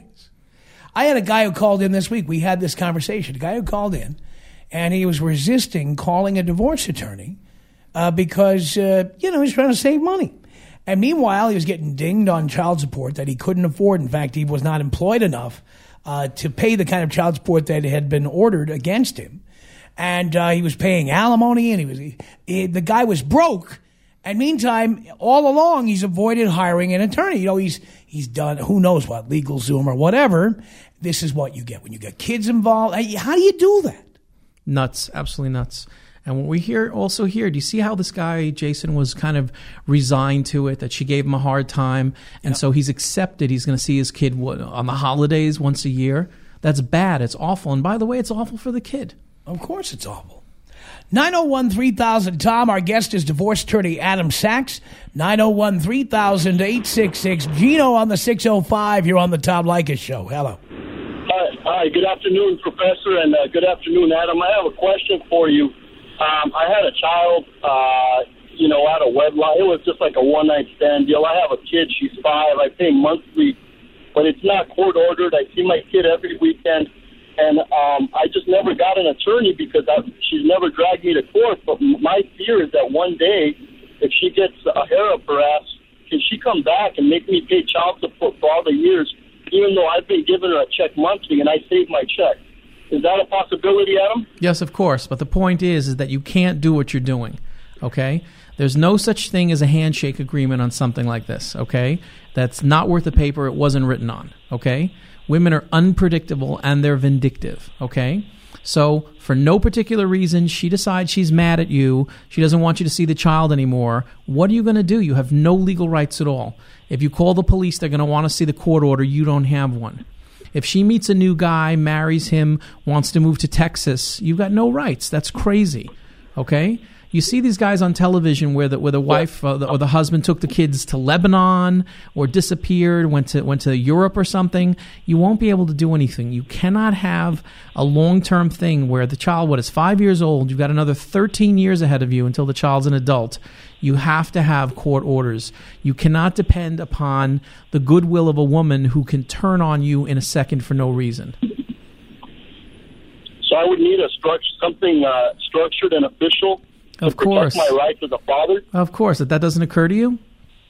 I had a guy who called in this week. We had this conversation. A guy who called in, and he was resisting calling a divorce attorney uh, because, uh, you know, he's trying to save money. And meanwhile, he was getting dinged on child support that he couldn't afford. In fact, he was not employed enough uh, to pay the kind of child support that had been ordered against him. And uh, he was paying alimony, and he was he, he, the guy was broke. And meantime, all along, he's avoided hiring an attorney. You know, he's he's done who knows what, LegalZoom or whatever. This is what you get when you get kids involved. How do you do that? Nuts, absolutely nuts. And what we hear also here, do you see how this guy, Jason, was kind of resigned to it, that she gave him a hard time, and yep. so he's accepted he's going to see his kid on the holidays once a year? That's bad. It's awful. And by the way, it's awful for the kid. Of course it's awful. nine oh one, three thousand, Tom. Our guest is divorce attorney Adam Sachs. nine oh one, three thousand, eight six six. Gino on the six oh five. You're on the Tom Leykis Show. Hello. Hi. Hi. Good afternoon, Professor, and uh, good afternoon, Adam. I have a question for you. Um, I had a child, uh, you know, out of wedlock. It was just like a one-night stand deal. I have a kid. She's five. I pay monthly, but it's not court-ordered. I see my kid every weekend. And um, I just never got an attorney because I, she's never dragged me to court. But my fear is that one day, if she gets a hair up her ass, can she come back and make me pay child support for all the years, even though I've been giving her a check monthly and I saved my check? Is that a possibility, Adam? Yes, of course. But the point is, is that you can't do what you're doing, okay? There's no such thing as a handshake agreement on something like this, okay? That's not worth the paper it wasn't written on, okay? Women are unpredictable and they're vindictive, okay? So for no particular reason, she decides she's mad at you. She doesn't want you to see the child anymore. What are you going to do? You have no legal rights at all. If you call the police, they're going to want to see the court order. You don't have one. If she meets a new guy, marries him, wants to move to Texas, you've got no rights. That's crazy, okay? You see these guys on television where the where the wife uh, the, or the husband took the kids to Lebanon or disappeared, went to went to Europe or something. You won't be able to do anything. You cannot have a long-term thing where the child, what is five years old, you've got another thirteen years ahead of you until the child's an adult. You have to have court orders. You cannot depend upon the goodwill of a woman who can turn on you in a second for no reason. So I would need a structure, something uh, structured and official. Of course. To protect my rights as a father? Of course. That that doesn't occur to you?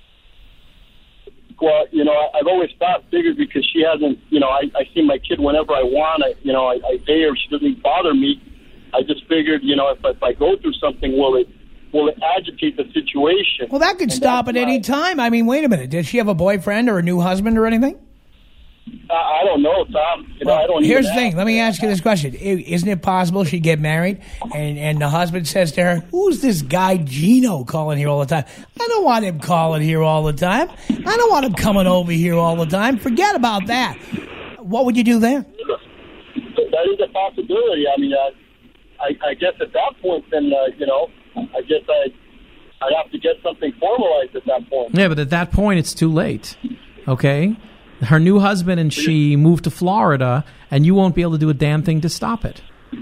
Well, you know, I, I've always thought, figured because she hasn't, you know, I, I see my kid whenever I want. I, you know, I, I pay her. She doesn't bother me. I just figured, you know, if, if I go through something, will it will it agitate the situation? Well, that could and stop at any time. I mean, wait a minute. Does she have a boyfriend or a new husband or anything? I, I don't know, Tom. You know, well, I don't. Here's even the thing. ask. Let me ask you this question: Isn't it possible she'd get married, and and the husband says to her, "Who's this guy Gino calling here all the time? I don't want him calling here all the time. I don't want him coming over here all the time. Forget about that." What would you do then? That is a possibility. I mean, I, I, I guess at that point, then uh, you know, I guess I. I'd have to get something formalized at that point. Yeah, but at that point, it's too late. Okay? Her new husband and she moved to Florida, and you won't be able to do a damn thing to stop it.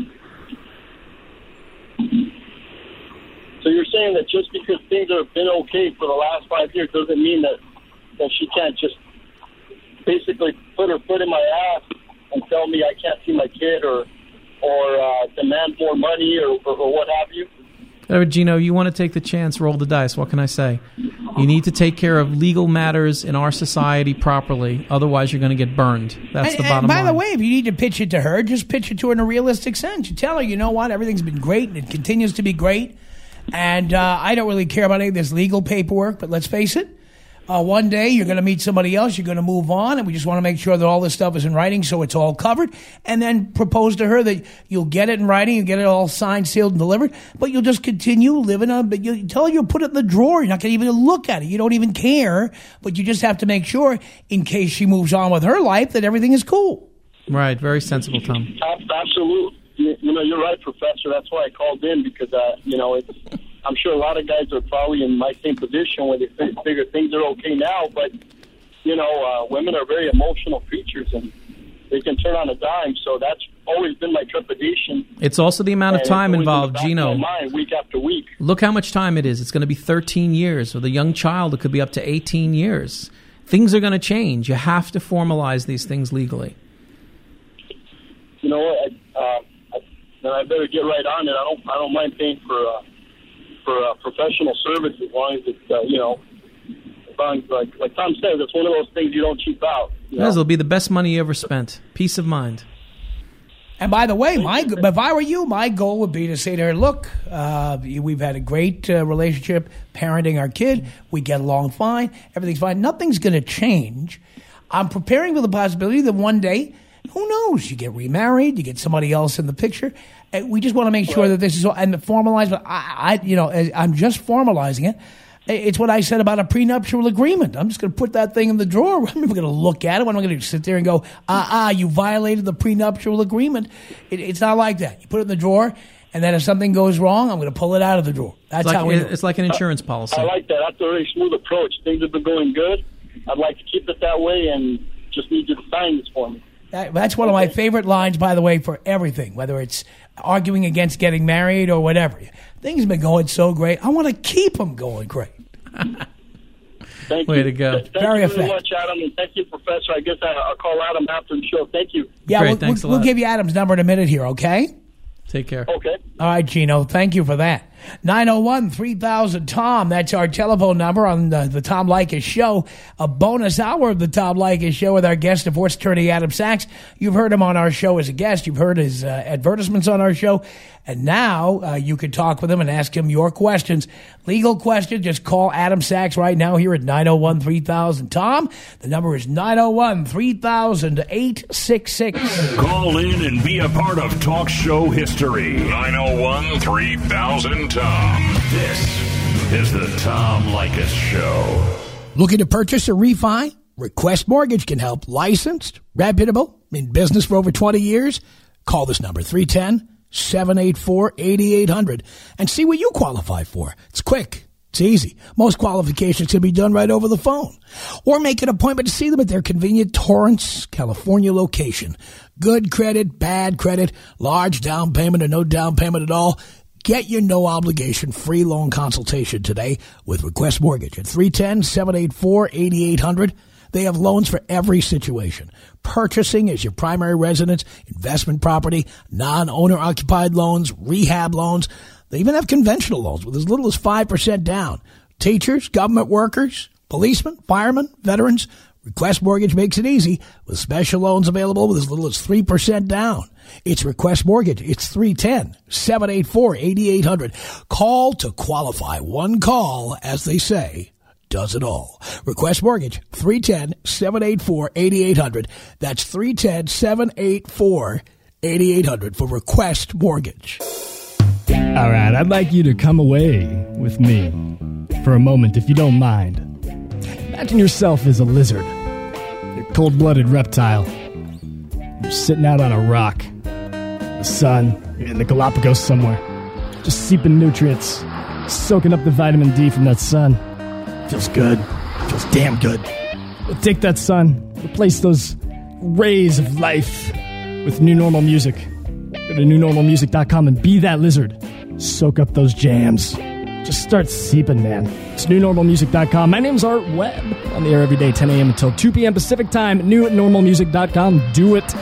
So you're saying that just because things have been okay for the last five years doesn't mean that, that she can't just basically put her foot in my ass and tell me I can't see my kid or or uh, demand more money or, or, or what have you? Uh, Gino, you want to take the chance, roll the dice. What can I say? You need to take care of legal matters in our society properly. Otherwise, you're going to get burned. That's and, the bottom and by line. the way, if you need to pitch it to her, just pitch it to her in a realistic sense. You tell her, you know what, everything's been great and it continues to be great. And uh, I don't really care about any of this legal paperwork, but let's face it. Uh, one day you're going to meet somebody else, you're going to move on, and we just want to make sure that all this stuff is in writing so it's all covered, and then propose to her that you'll get it in writing, you get it all signed, sealed, and delivered, but you'll just continue living on, but you tell her you'll put it in the drawer, you're not going to even look at it, you don't even care, but you just have to make sure, in case she moves on with her life, that everything is cool. Right, very sensible, Tom. Absolutely. You know, you're right, Professor, that's why I called in, because, uh, you know, it's... I'm sure a lot of guys are probably in my same position where they figure things are okay now, but, you know, uh, women are very emotional creatures, and they can turn on a dime, so that's always been my trepidation. It's also the amount of time involved, in Gino. Mind, week after week. Look how much time it is. It's going to be thirteen years. With a young child, it could be up to eighteen years. Things are going to change. You have to formalize these things legally. You know what? I, uh, I, then I better get right on it. I don't, I don't mind paying for... Uh, for uh, professional service as long as it's, uh, you know, as long as, like, like Tom says, it's one of those things you don't cheap out. You know? Yes, it'll be the best money you ever spent. Peace of mind. And by the way, my if I were you, my goal would be to say to her, look, uh, we've had a great uh, relationship parenting our kid. We get along fine. Everything's fine. Nothing's going to change. I'm preparing for the possibility that one day, who knows, you get remarried, you get somebody else in the picture. We just want to make sure right. that this is all, and formalized, but I, I, you know, I'm just formalizing it. It's what I said about a prenuptial agreement. I'm just going to put that thing in the drawer. I'm never going to look at it. I'm not going to sit there and go, ah, ah, you violated the prenuptial agreement. It, it's not like that. You put it in the drawer, and then if something goes wrong, I'm going to pull it out of the drawer. That's it's like, how we do it. It's like an insurance policy. I like that. That's a really smooth approach. Things have been going good. I'd like to keep it that way, and just need you to sign this for me. That, that's one of my favorite lines, by the way, for everything, whether it's arguing against getting married or whatever. Things have been going so great. I want to keep them going great. Thank Way you. to go. Thank very you effective. very much, Adam, and thank you, Professor. I guess I, I'll call Adam after the show. Thank you. Yeah, Great, we'll, thanks we'll, a lot. we'll give you Adam's number in a minute here, okay? Take care. Okay. All right, Gino. Thank you for that. nine oh one, three thousand, T O M. That's our telephone number on the, the Tom Leykis Show. A bonus hour of the Tom Leykis Show with our guest, divorce attorney Adam Sachs. You've heard him on our show as a guest. You've heard his uh, advertisements on our show. And now uh, you can talk with him and ask him your questions. Legal questions, just call Adam Sachs right now here at nine oh one, three thousand, Tom. The number is nine oh one, three thousand, eight six six. Call in and be a part of talk show history. nine oh one, three thousand, Tom. This is the Tom Leykis Show. Looking to purchase or refi? Request Mortgage can help. Licensed, reputable, in business for over twenty years. Call this number, three one zero, seven eight four, eight eight zero zero, and see what you qualify for. It's quick. It's easy. Most qualifications can be done right over the phone. Or make an appointment to see them at their convenient Torrance, California location. Good credit, bad credit, large down payment or no down payment at all. Get your no-obligation free loan consultation today with Request Mortgage at three one zero, seven eight four, eight eight zero zero. They have loans for every situation. Purchasing as your primary residence, investment property, non-owner occupied loans, rehab loans. They even have conventional loans with as little as five percent down. Teachers, government workers, policemen, firemen, veterans. Request Mortgage makes it easy with special loans available with as little as three percent down. It's Request Mortgage. It's three one zero, seven eight four, eight eight zero zero. Call to qualify. One call, as they say, does it all. Request Mortgage, three one zero, seven eight four, eight eight zero zero. That's three one zero, seven eight four, eight eight zero zero for Request Mortgage. All right, I'd like you to come away with me for a moment, if you don't mind. Imagine yourself as a lizard, a cold-blooded reptile. You're sitting out on a rock, the sun, you're in the Galapagos somewhere, just seeping nutrients, soaking up the vitamin D from that sun. Feels good. Feels damn good. But take that sun, replace those rays of life with New Normal Music. Go to new normal music dot com and be that lizard. Soak up those jams. Just start seeping, man. It's new normal music dot com. My name's Art Webb. On the air every day, ten a.m. until two p.m. Pacific time. new normal music dot com. Do it.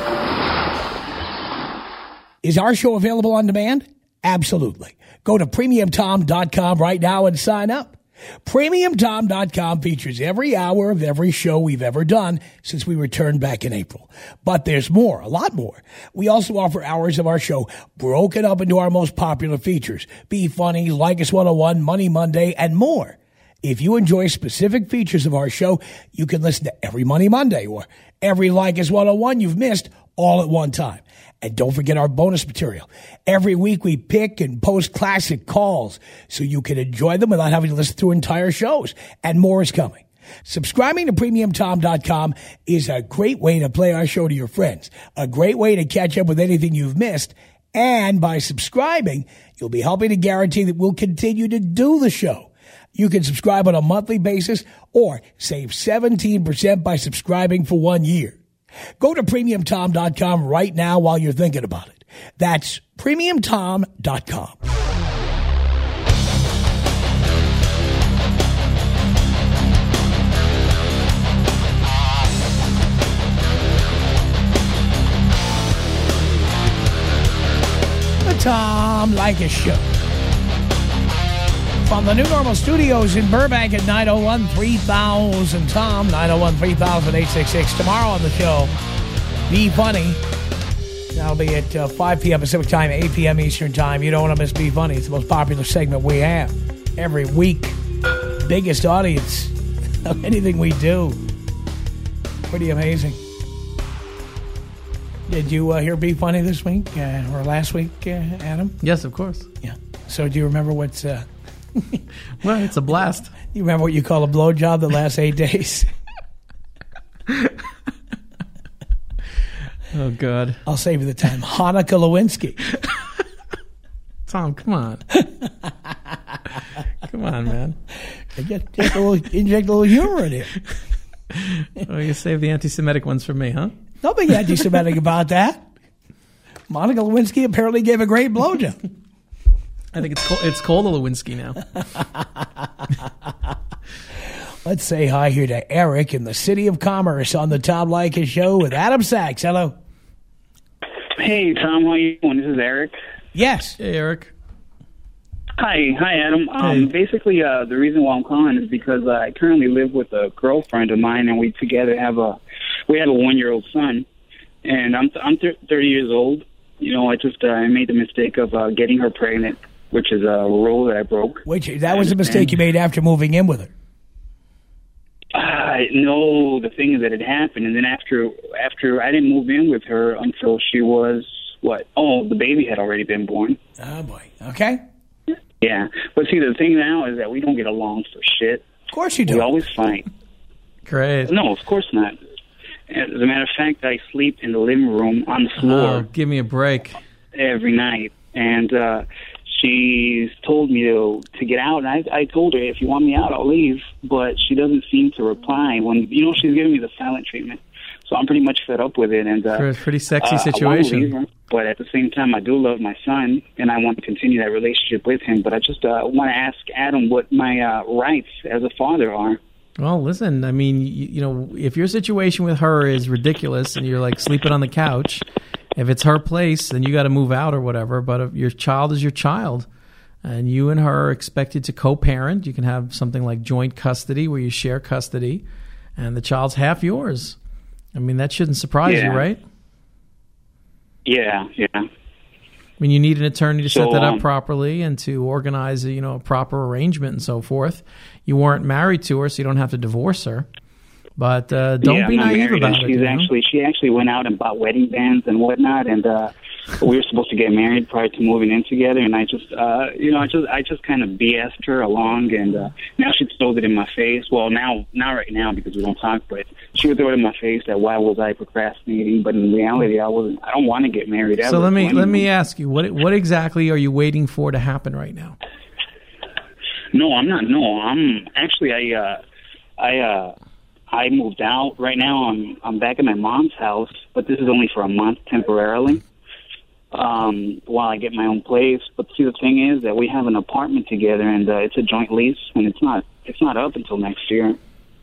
Is our show available on demand? Absolutely. Go to premium tom dot com right now and sign up. premium tom dot com features every hour of every show we've ever done since we returned back in April. But there's more, a lot more. We also offer hours of our show broken up into our most popular features. Be Funny, Like Us one oh one, Money Monday, and more. If you enjoy specific features of our show, you can listen to every Money Monday or every Like Us one oh one you've missed all at one time. And don't forget our bonus material. Every week we pick and post classic calls so you can enjoy them without having to listen through entire shows. And more is coming. Subscribing to premium tom dot com is a great way to play our show to your friends, a great way to catch up with anything you've missed. And by subscribing, you'll be helping to guarantee that we'll continue to do the show. You can subscribe on a monthly basis or save seventeen percent by subscribing for one year. Go to premium tom dot com right now while you're thinking about it. That's premium tom dot com. The Tom Leykis Show. From the New Normal Studios in Burbank at nine oh one, three thousand Tom, nine oh one, three thousand, eight six six. Tomorrow on the show, Be Funny. That'll be at uh, five p.m. Pacific time, eight p.m. Eastern time. You don't want to miss Be Funny. It's the most popular segment we have every week. Biggest audience of anything we do. Pretty amazing. Did you uh, hear Be Funny this week uh, or last week, uh, Adam? Yes, of course. Yeah. So do you remember what's... Uh, well, it's a blast. You remember what you call a blowjob that lasts eight days? Oh, God. I'll save you the time. Hanukkah Lewinsky. Tom, come on. Come on, man. Just, just a little, inject a little humor in here. Well, you save the anti-Semitic ones for me, huh? Nothing anti-Semitic about that. Monica Lewinsky apparently gave a great blowjob. I think it's it's called a Lewinsky now. Let's say hi here to Eric in the City of Commerce on the Tom Leykis Show with Adam Sachs. Hello. Hey, Tom. How you doing? This is Eric. Yes. Hey, Eric. Hi. Hi, Adam. Um, hey. Basically, uh, the reason why I'm calling is because uh, I currently live with a girlfriend of mine, and we together have a we have a one-year-old son. And I'm I'm thirty years old. You know, I just uh, I made the mistake of uh, getting her pregnant, which is a rule that I broke. Which that was a mistake you made after moving in with her. Uh, no, the thing is that it happened, and then after after I didn't move in with her until she was what? Oh, the baby had already been born. Oh boy. Okay. Yeah, but see, the thing now is that we don't get along for shit. Of course you do. We always fight. Great. No, of course not. As a matter of fact, I sleep in the living room on the floor. Oh, give me a break. Every night, and uh, she's told me to to get out, and I, I told her, if you want me out, I'll leave. But she doesn't seem to reply. When you know, she's giving me the silent treatment, so I'm pretty much fed up with it. And uh, For a pretty sexy uh, situation. I want to leave her, but at the same time, I do love my son, and I want to continue that relationship with him. But I just uh, want to ask Adam what my uh, rights as a father are. Well, listen, I mean, you, you know, if your situation with her is ridiculous and you're like sleeping on the couch, if it's her place, then you got to move out or whatever. But if your child is your child, and you and her are expected to co-parent, you can have something like joint custody where you share custody, and the child's half yours. I mean, that shouldn't surprise Yeah. you, right? Yeah, yeah. mean, you need an attorney to set So, that up um, properly and to organize, you know, a proper arrangement and so forth. You weren't married to her, so you don't have to divorce her. But uh, don't yeah, be I'm not naive married, about and it. She's you know? actually she actually went out and bought wedding bands and whatnot, and uh, we were supposed to get married prior to moving in together. And I just, uh, you know, I just I just kind of B S'd her along, and uh, now she throws it in my face. Well, now not right now because we don't talk, but she would throw it in my face that why was I procrastinating? But in reality, I wasn't. I don't want to get married ever. So let me So let me anyway. ask you, what what exactly are you waiting for to happen right now? No, I'm not. No, I'm actually I uh, I. Uh, I moved out. Right now I'm I'm back at my mom's house, but this is only for a month temporarily um, while I get my own place. But see, the thing is that we have an apartment together, and uh, it's a joint lease, and it's not it's not up until next year.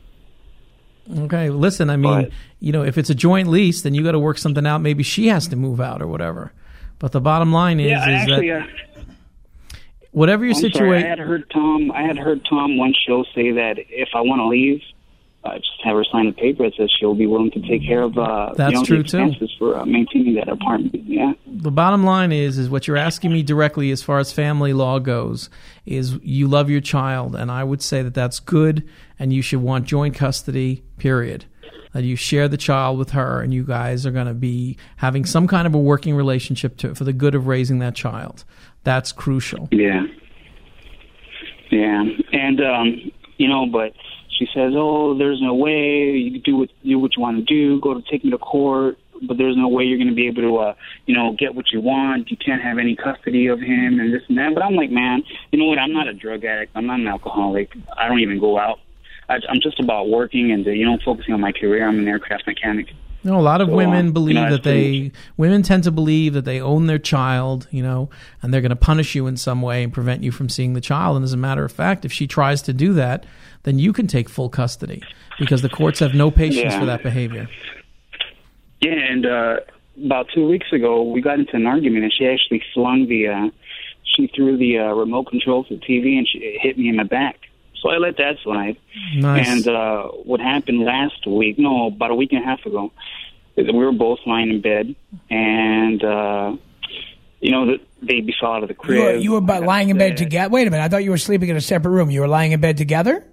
Okay, listen, I mean, But- you know, if it's a joint lease, then you got to work something out. Maybe she has to move out or whatever. But the bottom line is, yeah, I is actually, that uh, whatever your I'm sorry, I situation, had heard Tom. I had heard Tom one show say that if I want to leave, uh, just have her sign a paper that says she'll be willing to take care of uh, That's you know, true, the too. expenses for uh, maintaining that apartment. Yeah. the bottom line is, is what you're asking me directly as far as family law goes, is you love your child, and I would say that that's good, and you should want joint custody, period. That you share the child with her, and you guys are going to be having some kind of a working relationship to, for the good of raising that child. That's crucial. Yeah. Yeah. And, um, you know, but she says, oh, there's no way you can do what, do what you want to do, go to take me to court, but there's no way you're going to be able to, uh, you know, get what you want. You can't have any custody of him and this and that. But I'm like, man, you know what? I'm not a drug addict. I'm not an alcoholic. I don't even go out. I, I'm just about working and, uh, you know, focusing on my career. I'm an aircraft mechanic. You know, a lot of So, women um, believe you know, that that's pretty they, much- women tend to believe that they own their child, you know, and they're going to punish you in some way and prevent you from seeing the child. And as a matter of fact, if she tries to do that, then you can take full custody because the courts have no patience Yeah. for that behavior. Yeah, and uh, about two weeks ago, we got into an argument, and she actually flung the, uh, she threw the uh, remote control to the T V, and she it hit me in the back. So I let that slide. Nice. And uh, what happened last week, no, about a week and a half ago, is that we were both lying in bed, and, uh, you know, the baby fell out of the crib. You were, you were about I got lying in bed sick. together. Wait a minute. I thought you were sleeping in a separate room. You were lying in bed together?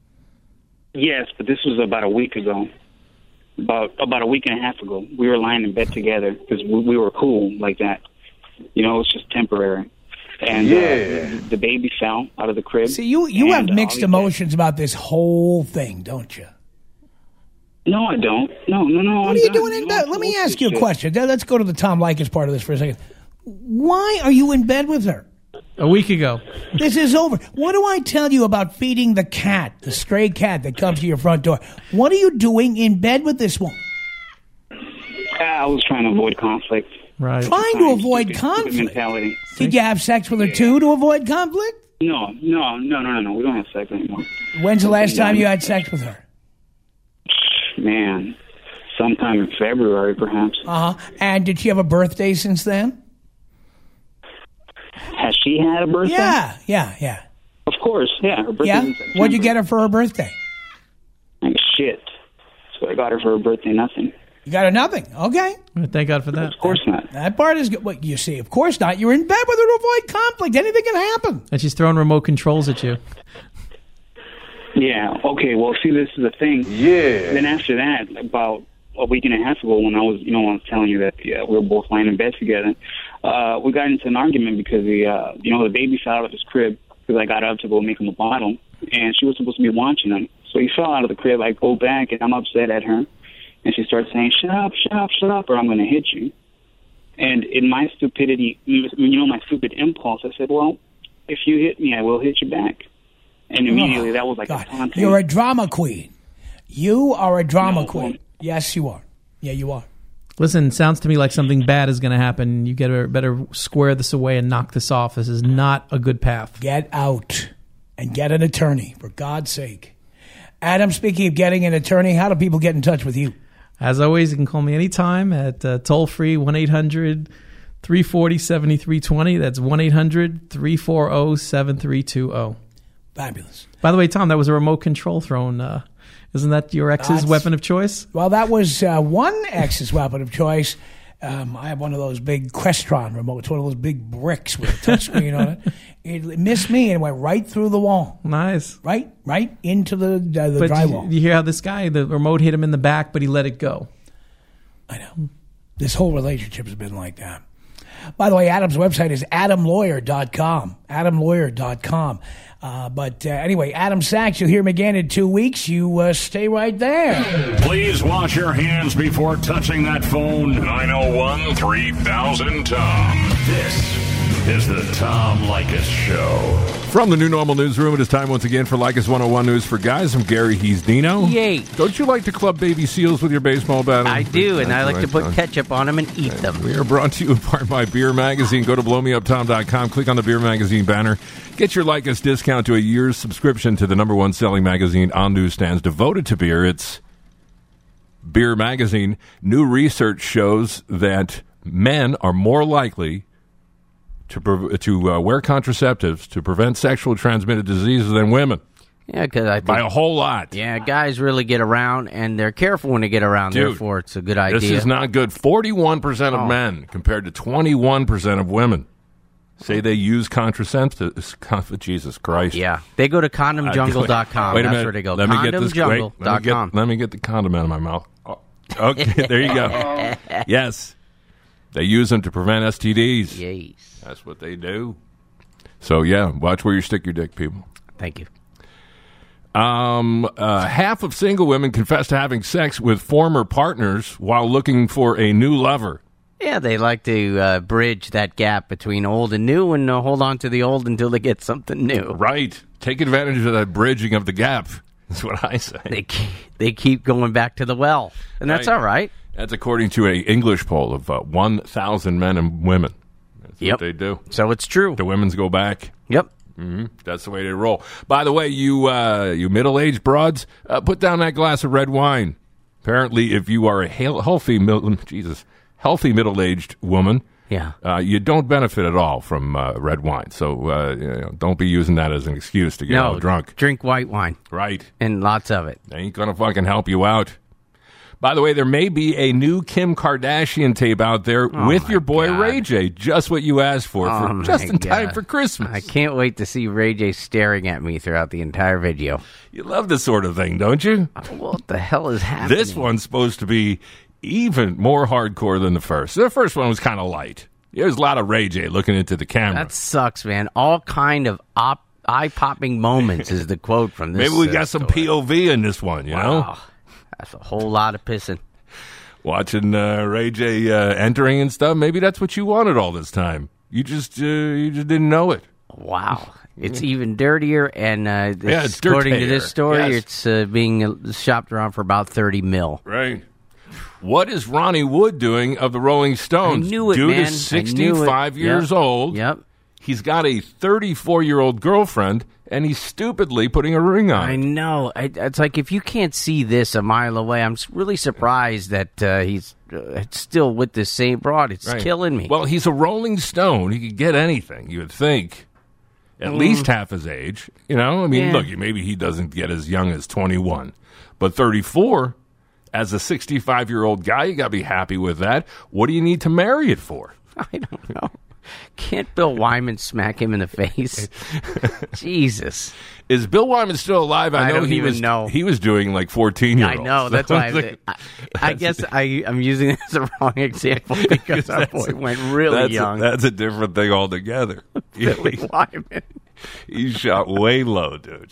Yes, but this was about a week ago. About about a week and a half ago, we were lying in bed together because we, we were cool like that. You know, it's just temporary. And Yeah. uh, the baby fell out of the crib. See, you, you have and, uh, mixed obviously- emotions about this whole thing, don't you? No, I don't. No, no, no. What are you doing in bed? Let me ask you a question. Now, let's go to the Tom Likas part of this for a second. Why are you in bed with her? A week ago. This is over. What do I tell you about feeding the cat, the stray cat that comes to your front door? What are you doing in bed with this woman? I was trying to avoid conflict. Right. Trying to avoid Stupid conflict. mentality. Did you have sex with her too to avoid conflict? No, no, no, no, no, no. We don't have sex anymore. When's the last time you had sex with her? Man, sometime in February, perhaps. Uh huh. And did she have a birthday since then? Has she had a birthday? Yeah, yeah, yeah. Of course, yeah. Her birthday Yeah? was in September. What'd you get her for her birthday? Like, shit. So I got her for her birthday, nothing. You got her nothing. Okay. Thank God for that. Of course not. That part is good. What you see, of course not. You're in bed with her to avoid conflict. Anything can happen. And she's throwing remote controls at you. Yeah, okay, well, see, this is the thing. Yeah. Then after that, about a week and a half ago, when I was, you know, I was telling you that yeah, we were both lying in bed together, uh, we got into an argument because the, uh, you know, the baby fell out of his crib because I got up to go make him a bottle, and she was supposed to be watching him. So he fell out of the crib. I go back, and I'm upset at her, and she starts saying, "Shut up, shut up, shut up, or I'm going to hit you." And in my stupidity, you know, my stupid impulse, I said, "Well, if you hit me, I will hit you back." And immediately, Oh, that was like God. a taunting. You're a drama queen. You are a drama No, queen. well- Yes, you are. Yeah, you are. Listen, sounds to me like something bad is going to happen. You better, better square this away and knock this off. This is not a good path. Get out and get an attorney, for God's sake. Adam, speaking of getting an attorney, how do people get in touch with you? As always, you can call me anytime at uh, toll-free one eight hundred three four zero seven three two zero. That's one eight hundred three four zero seven three two zero. Fabulous. By the way, Tom, that was a remote control thrown. Uh, isn't that your ex's That's- weapon of choice? Well, that was uh, one ex's weapon of choice. Um, I have one of those big Crestron remotes, one of those big bricks with a touchscreen on it. It missed me and went right through the wall. Nice. Right, right into the uh, the but drywall. You, you hear how this guy, the remote hit him in the back, but he let it go. I know. This whole relationship has been like that. By the way, Adam's website is adam lawyer dot com. adam lawyer dot com. Uh, but uh, anyway, Adam Sachs, you'll hear him again in two weeks. You uh, stay right there. Please wash your hands before touching that phone. nine oh one, three thousand, Tom. This is the Tom Leykis Show. From the New Normal Newsroom, it is time once again for Leykis one oh one News for Guys. I'm Gary. He's Dino. Yay. Don't you like to club baby seals with your baseball bat? I do, and I like to put ketchup on them and eat them. We are brought to you in part by Beer Magazine. Go to blow me up tom dot com. Click on the Beer Magazine banner. Get your Leykis discount to a year's subscription to the number one selling magazine on newsstands devoted to beer. It's Beer Magazine. New research shows that men are more likely to pre- to uh, wear contraceptives to prevent sexually transmitted diseases than women. Yeah, because I think, by a whole lot. Yeah, guys really get around, and they're careful when they get around. Dude, therefore, it's a good idea. This is not good. Forty-one percent of Oh. men compared to twenty-one percent of women say they use contraceptives. Con- Jesus Christ! Yeah, they go to condom jungle dot com. Wait a That's minute. where they go. Let me get this. condom Wait, jungle let, me dot com. get, let me get the condom out of my mouth. Oh, okay, there you go. Yes, they use them to prevent S T Ds. Yes. That's what they do. So, yeah, watch where you stick your dick, people. Thank you. Um, uh, half of single women confess to having sex with former partners while looking for a new lover. Yeah, they like to uh, bridge that gap between old and new and uh, hold on to the old until they get something new. Right. Take advantage of that bridging of the gap. That's what I say. They keep, they keep going back to the well, and that's Right. all right. That's according to a English poll of uh, one thousand men and women. That's Yep. what they do. So it's true. The women's go back. Yep. Mm-hmm. That's the way they roll. By the way, you uh, you middle-aged broads, uh, put down that glass of red wine. Apparently, if you are a hale- healthy, mil- Jesus, healthy middle-aged woman, Yeah. uh, you don't benefit at all from uh, red wine. So uh, you know, don't be using that as an excuse to get all No, drunk. drink white wine. Right. And lots of it. They ain't going to fucking help you out. By the way, there may be a new Kim Kardashian tape out there Oh with my your boy God. Ray J. Just what you asked for, Oh for my just in time God. for Christmas. I can't wait to see Ray J staring at me throughout the entire video. You love this sort of thing, don't you? What the hell is happening? This one's supposed to be even more hardcore than the first. The first one was kind of light. There's a lot of Ray J looking into the camera. That sucks, man. All kind of op- eye-popping moments is the quote from this. Maybe we uh, got some story. P O V in this one, you know? Wow. That's a whole lot of pissing. Watching uh, Ray J uh, entering and stuff. Maybe that's what you wanted all this time. You just uh, you just didn't know it. Wow. It's even dirtier, and uh, it's, Yeah, it's according to dirtier. this story, Yes. it's uh, being uh, shopped around for about thirty mil. Right. What is Ronnie Wood doing of the Rolling Stones? I knew it, Dude man. I is knew sixty-five it. years Yep. old. Yep. He's got a thirty-four-year-old girlfriend, and he's stupidly putting a ring on. I it. know. I, it's like if you can't see this a mile away, I'm s- really surprised that uh, he's uh, still with this same broad. It's Right. killing me. Well, he's a Rolling Stone. He could get anything, you would think. At Mm. least half his age. You know, I mean, Yeah. look, maybe he doesn't get as young as twenty-one. But thirty-four, as a sixty-five-year-old guy, you got to be happy with that. What do you need to marry it for? I don't know. Can't Bill Wyman smack him in the face? Jesus. Is Bill Wyman still alive? I, I know don't he even was. know. He was doing like fourteen-year-olds. I know. That's why I, I, I guess I, I'm using it as a wrong example because our boy went really that's young. A, that's a different thing altogether. Billy Wyman. He shot way low, dude.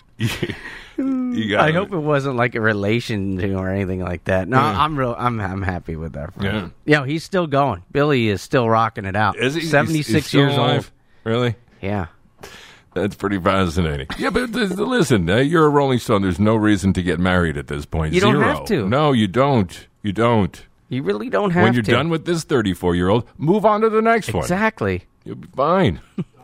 You got I hope it wasn't like a relation to or anything like that. No, Yeah. I'm real. I'm I'm happy with that. For Yeah. him. Yeah, he's still going. Billy is still rocking it out. Is he? He's- seventy-six he's still years alive? old. Really? Yeah. That's pretty fascinating. Yeah, but th- th- listen, uh, you're a Rolling Stone. There's no reason to get married at this point. You don't Zero. have to. No, you don't. You don't. You really don't have When you're to. done with this thirty-four-year-old, move on to the next one. Exactly. You'll be fine.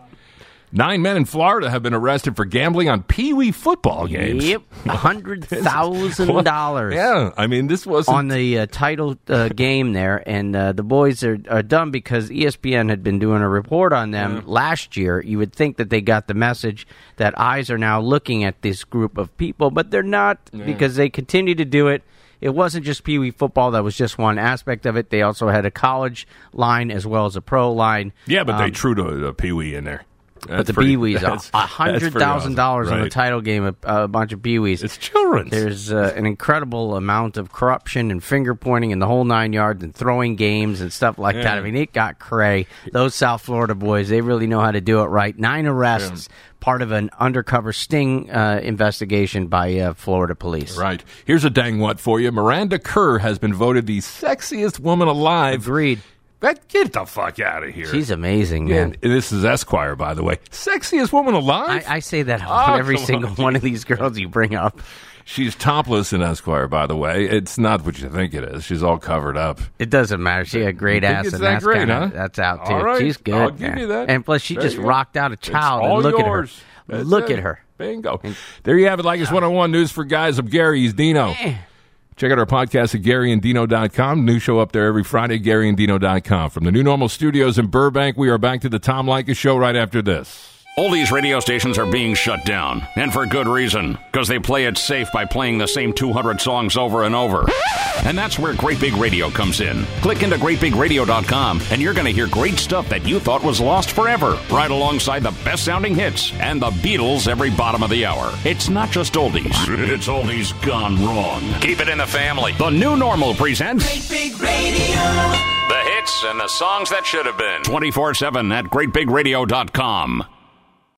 Nine men in Florida have been arrested for gambling on Pee Wee football games. Yep, one hundred thousand dollars. Yeah, I mean, this wasn't... on the uh, title uh, game there, and uh, the boys are, are done because E S P N had been doing a report on them Yeah. last year. You would think that they got the message that eyes are now looking at this group of people, but they're not Yeah. because they continue to do it. it wasn't just Pee Wee football. That was just one aspect of it. They also had a college line as well as a pro line. Yeah, but um, they true to a Pee Wee in there. That's but the pretty, Pee Wees, a hundred thousand dollars on the title game, a, a bunch of Pee Wees. It's children's. There's uh, an incredible amount of corruption and finger pointing and the whole nine yards and throwing games and stuff like yeah. that. I mean, it got cray. Those South Florida boys, they really know how to do it right. Nine arrests, yeah. part of an undercover sting uh, investigation by uh, Florida police. Right. Here's a dang what for you. Miranda Kerr has been voted the sexiest woman alive. Agreed. But get the fuck out of here. She's amazing, man. And this is Esquire, by the way. Sexiest woman alive? I, I say that on oh, every single on. one of these girls you bring up. She's topless in Esquire, by the way. It's not what you think it is. She's all covered up. It doesn't matter. She had great ass, it's and that that's great, kinda, huh? that's out too. All right. She's good. I'll give man. you that. And plus, she there just rocked out a child. It's all and look yours. at her. That's look it. at her. Bingo. There you have it. Like it's one oh one News for Guys. I'm Gary. He's Dino. Check out our podcast at Gary and Dino dot com. New show up there every Friday, Gary and Dino dot com. From the New Normal Studios in Burbank, we are back to the Tom Leykis Show right after this. All these radio stations are being shut down, and for good reason, because they play it safe by playing the same two hundred songs over and over. And that's where Great Big Radio comes in. Click into Great Big Radio dot com, and you're going to hear great stuff that you thought was lost forever, right alongside the best-sounding hits and the Beatles every bottom of the hour. It's not just oldies. It's oldies gone wrong. Keep it in the family. The New Normal presents Great Big Radio. The hits and the songs that should have been. twenty-four seven at Great Big Radio dot com.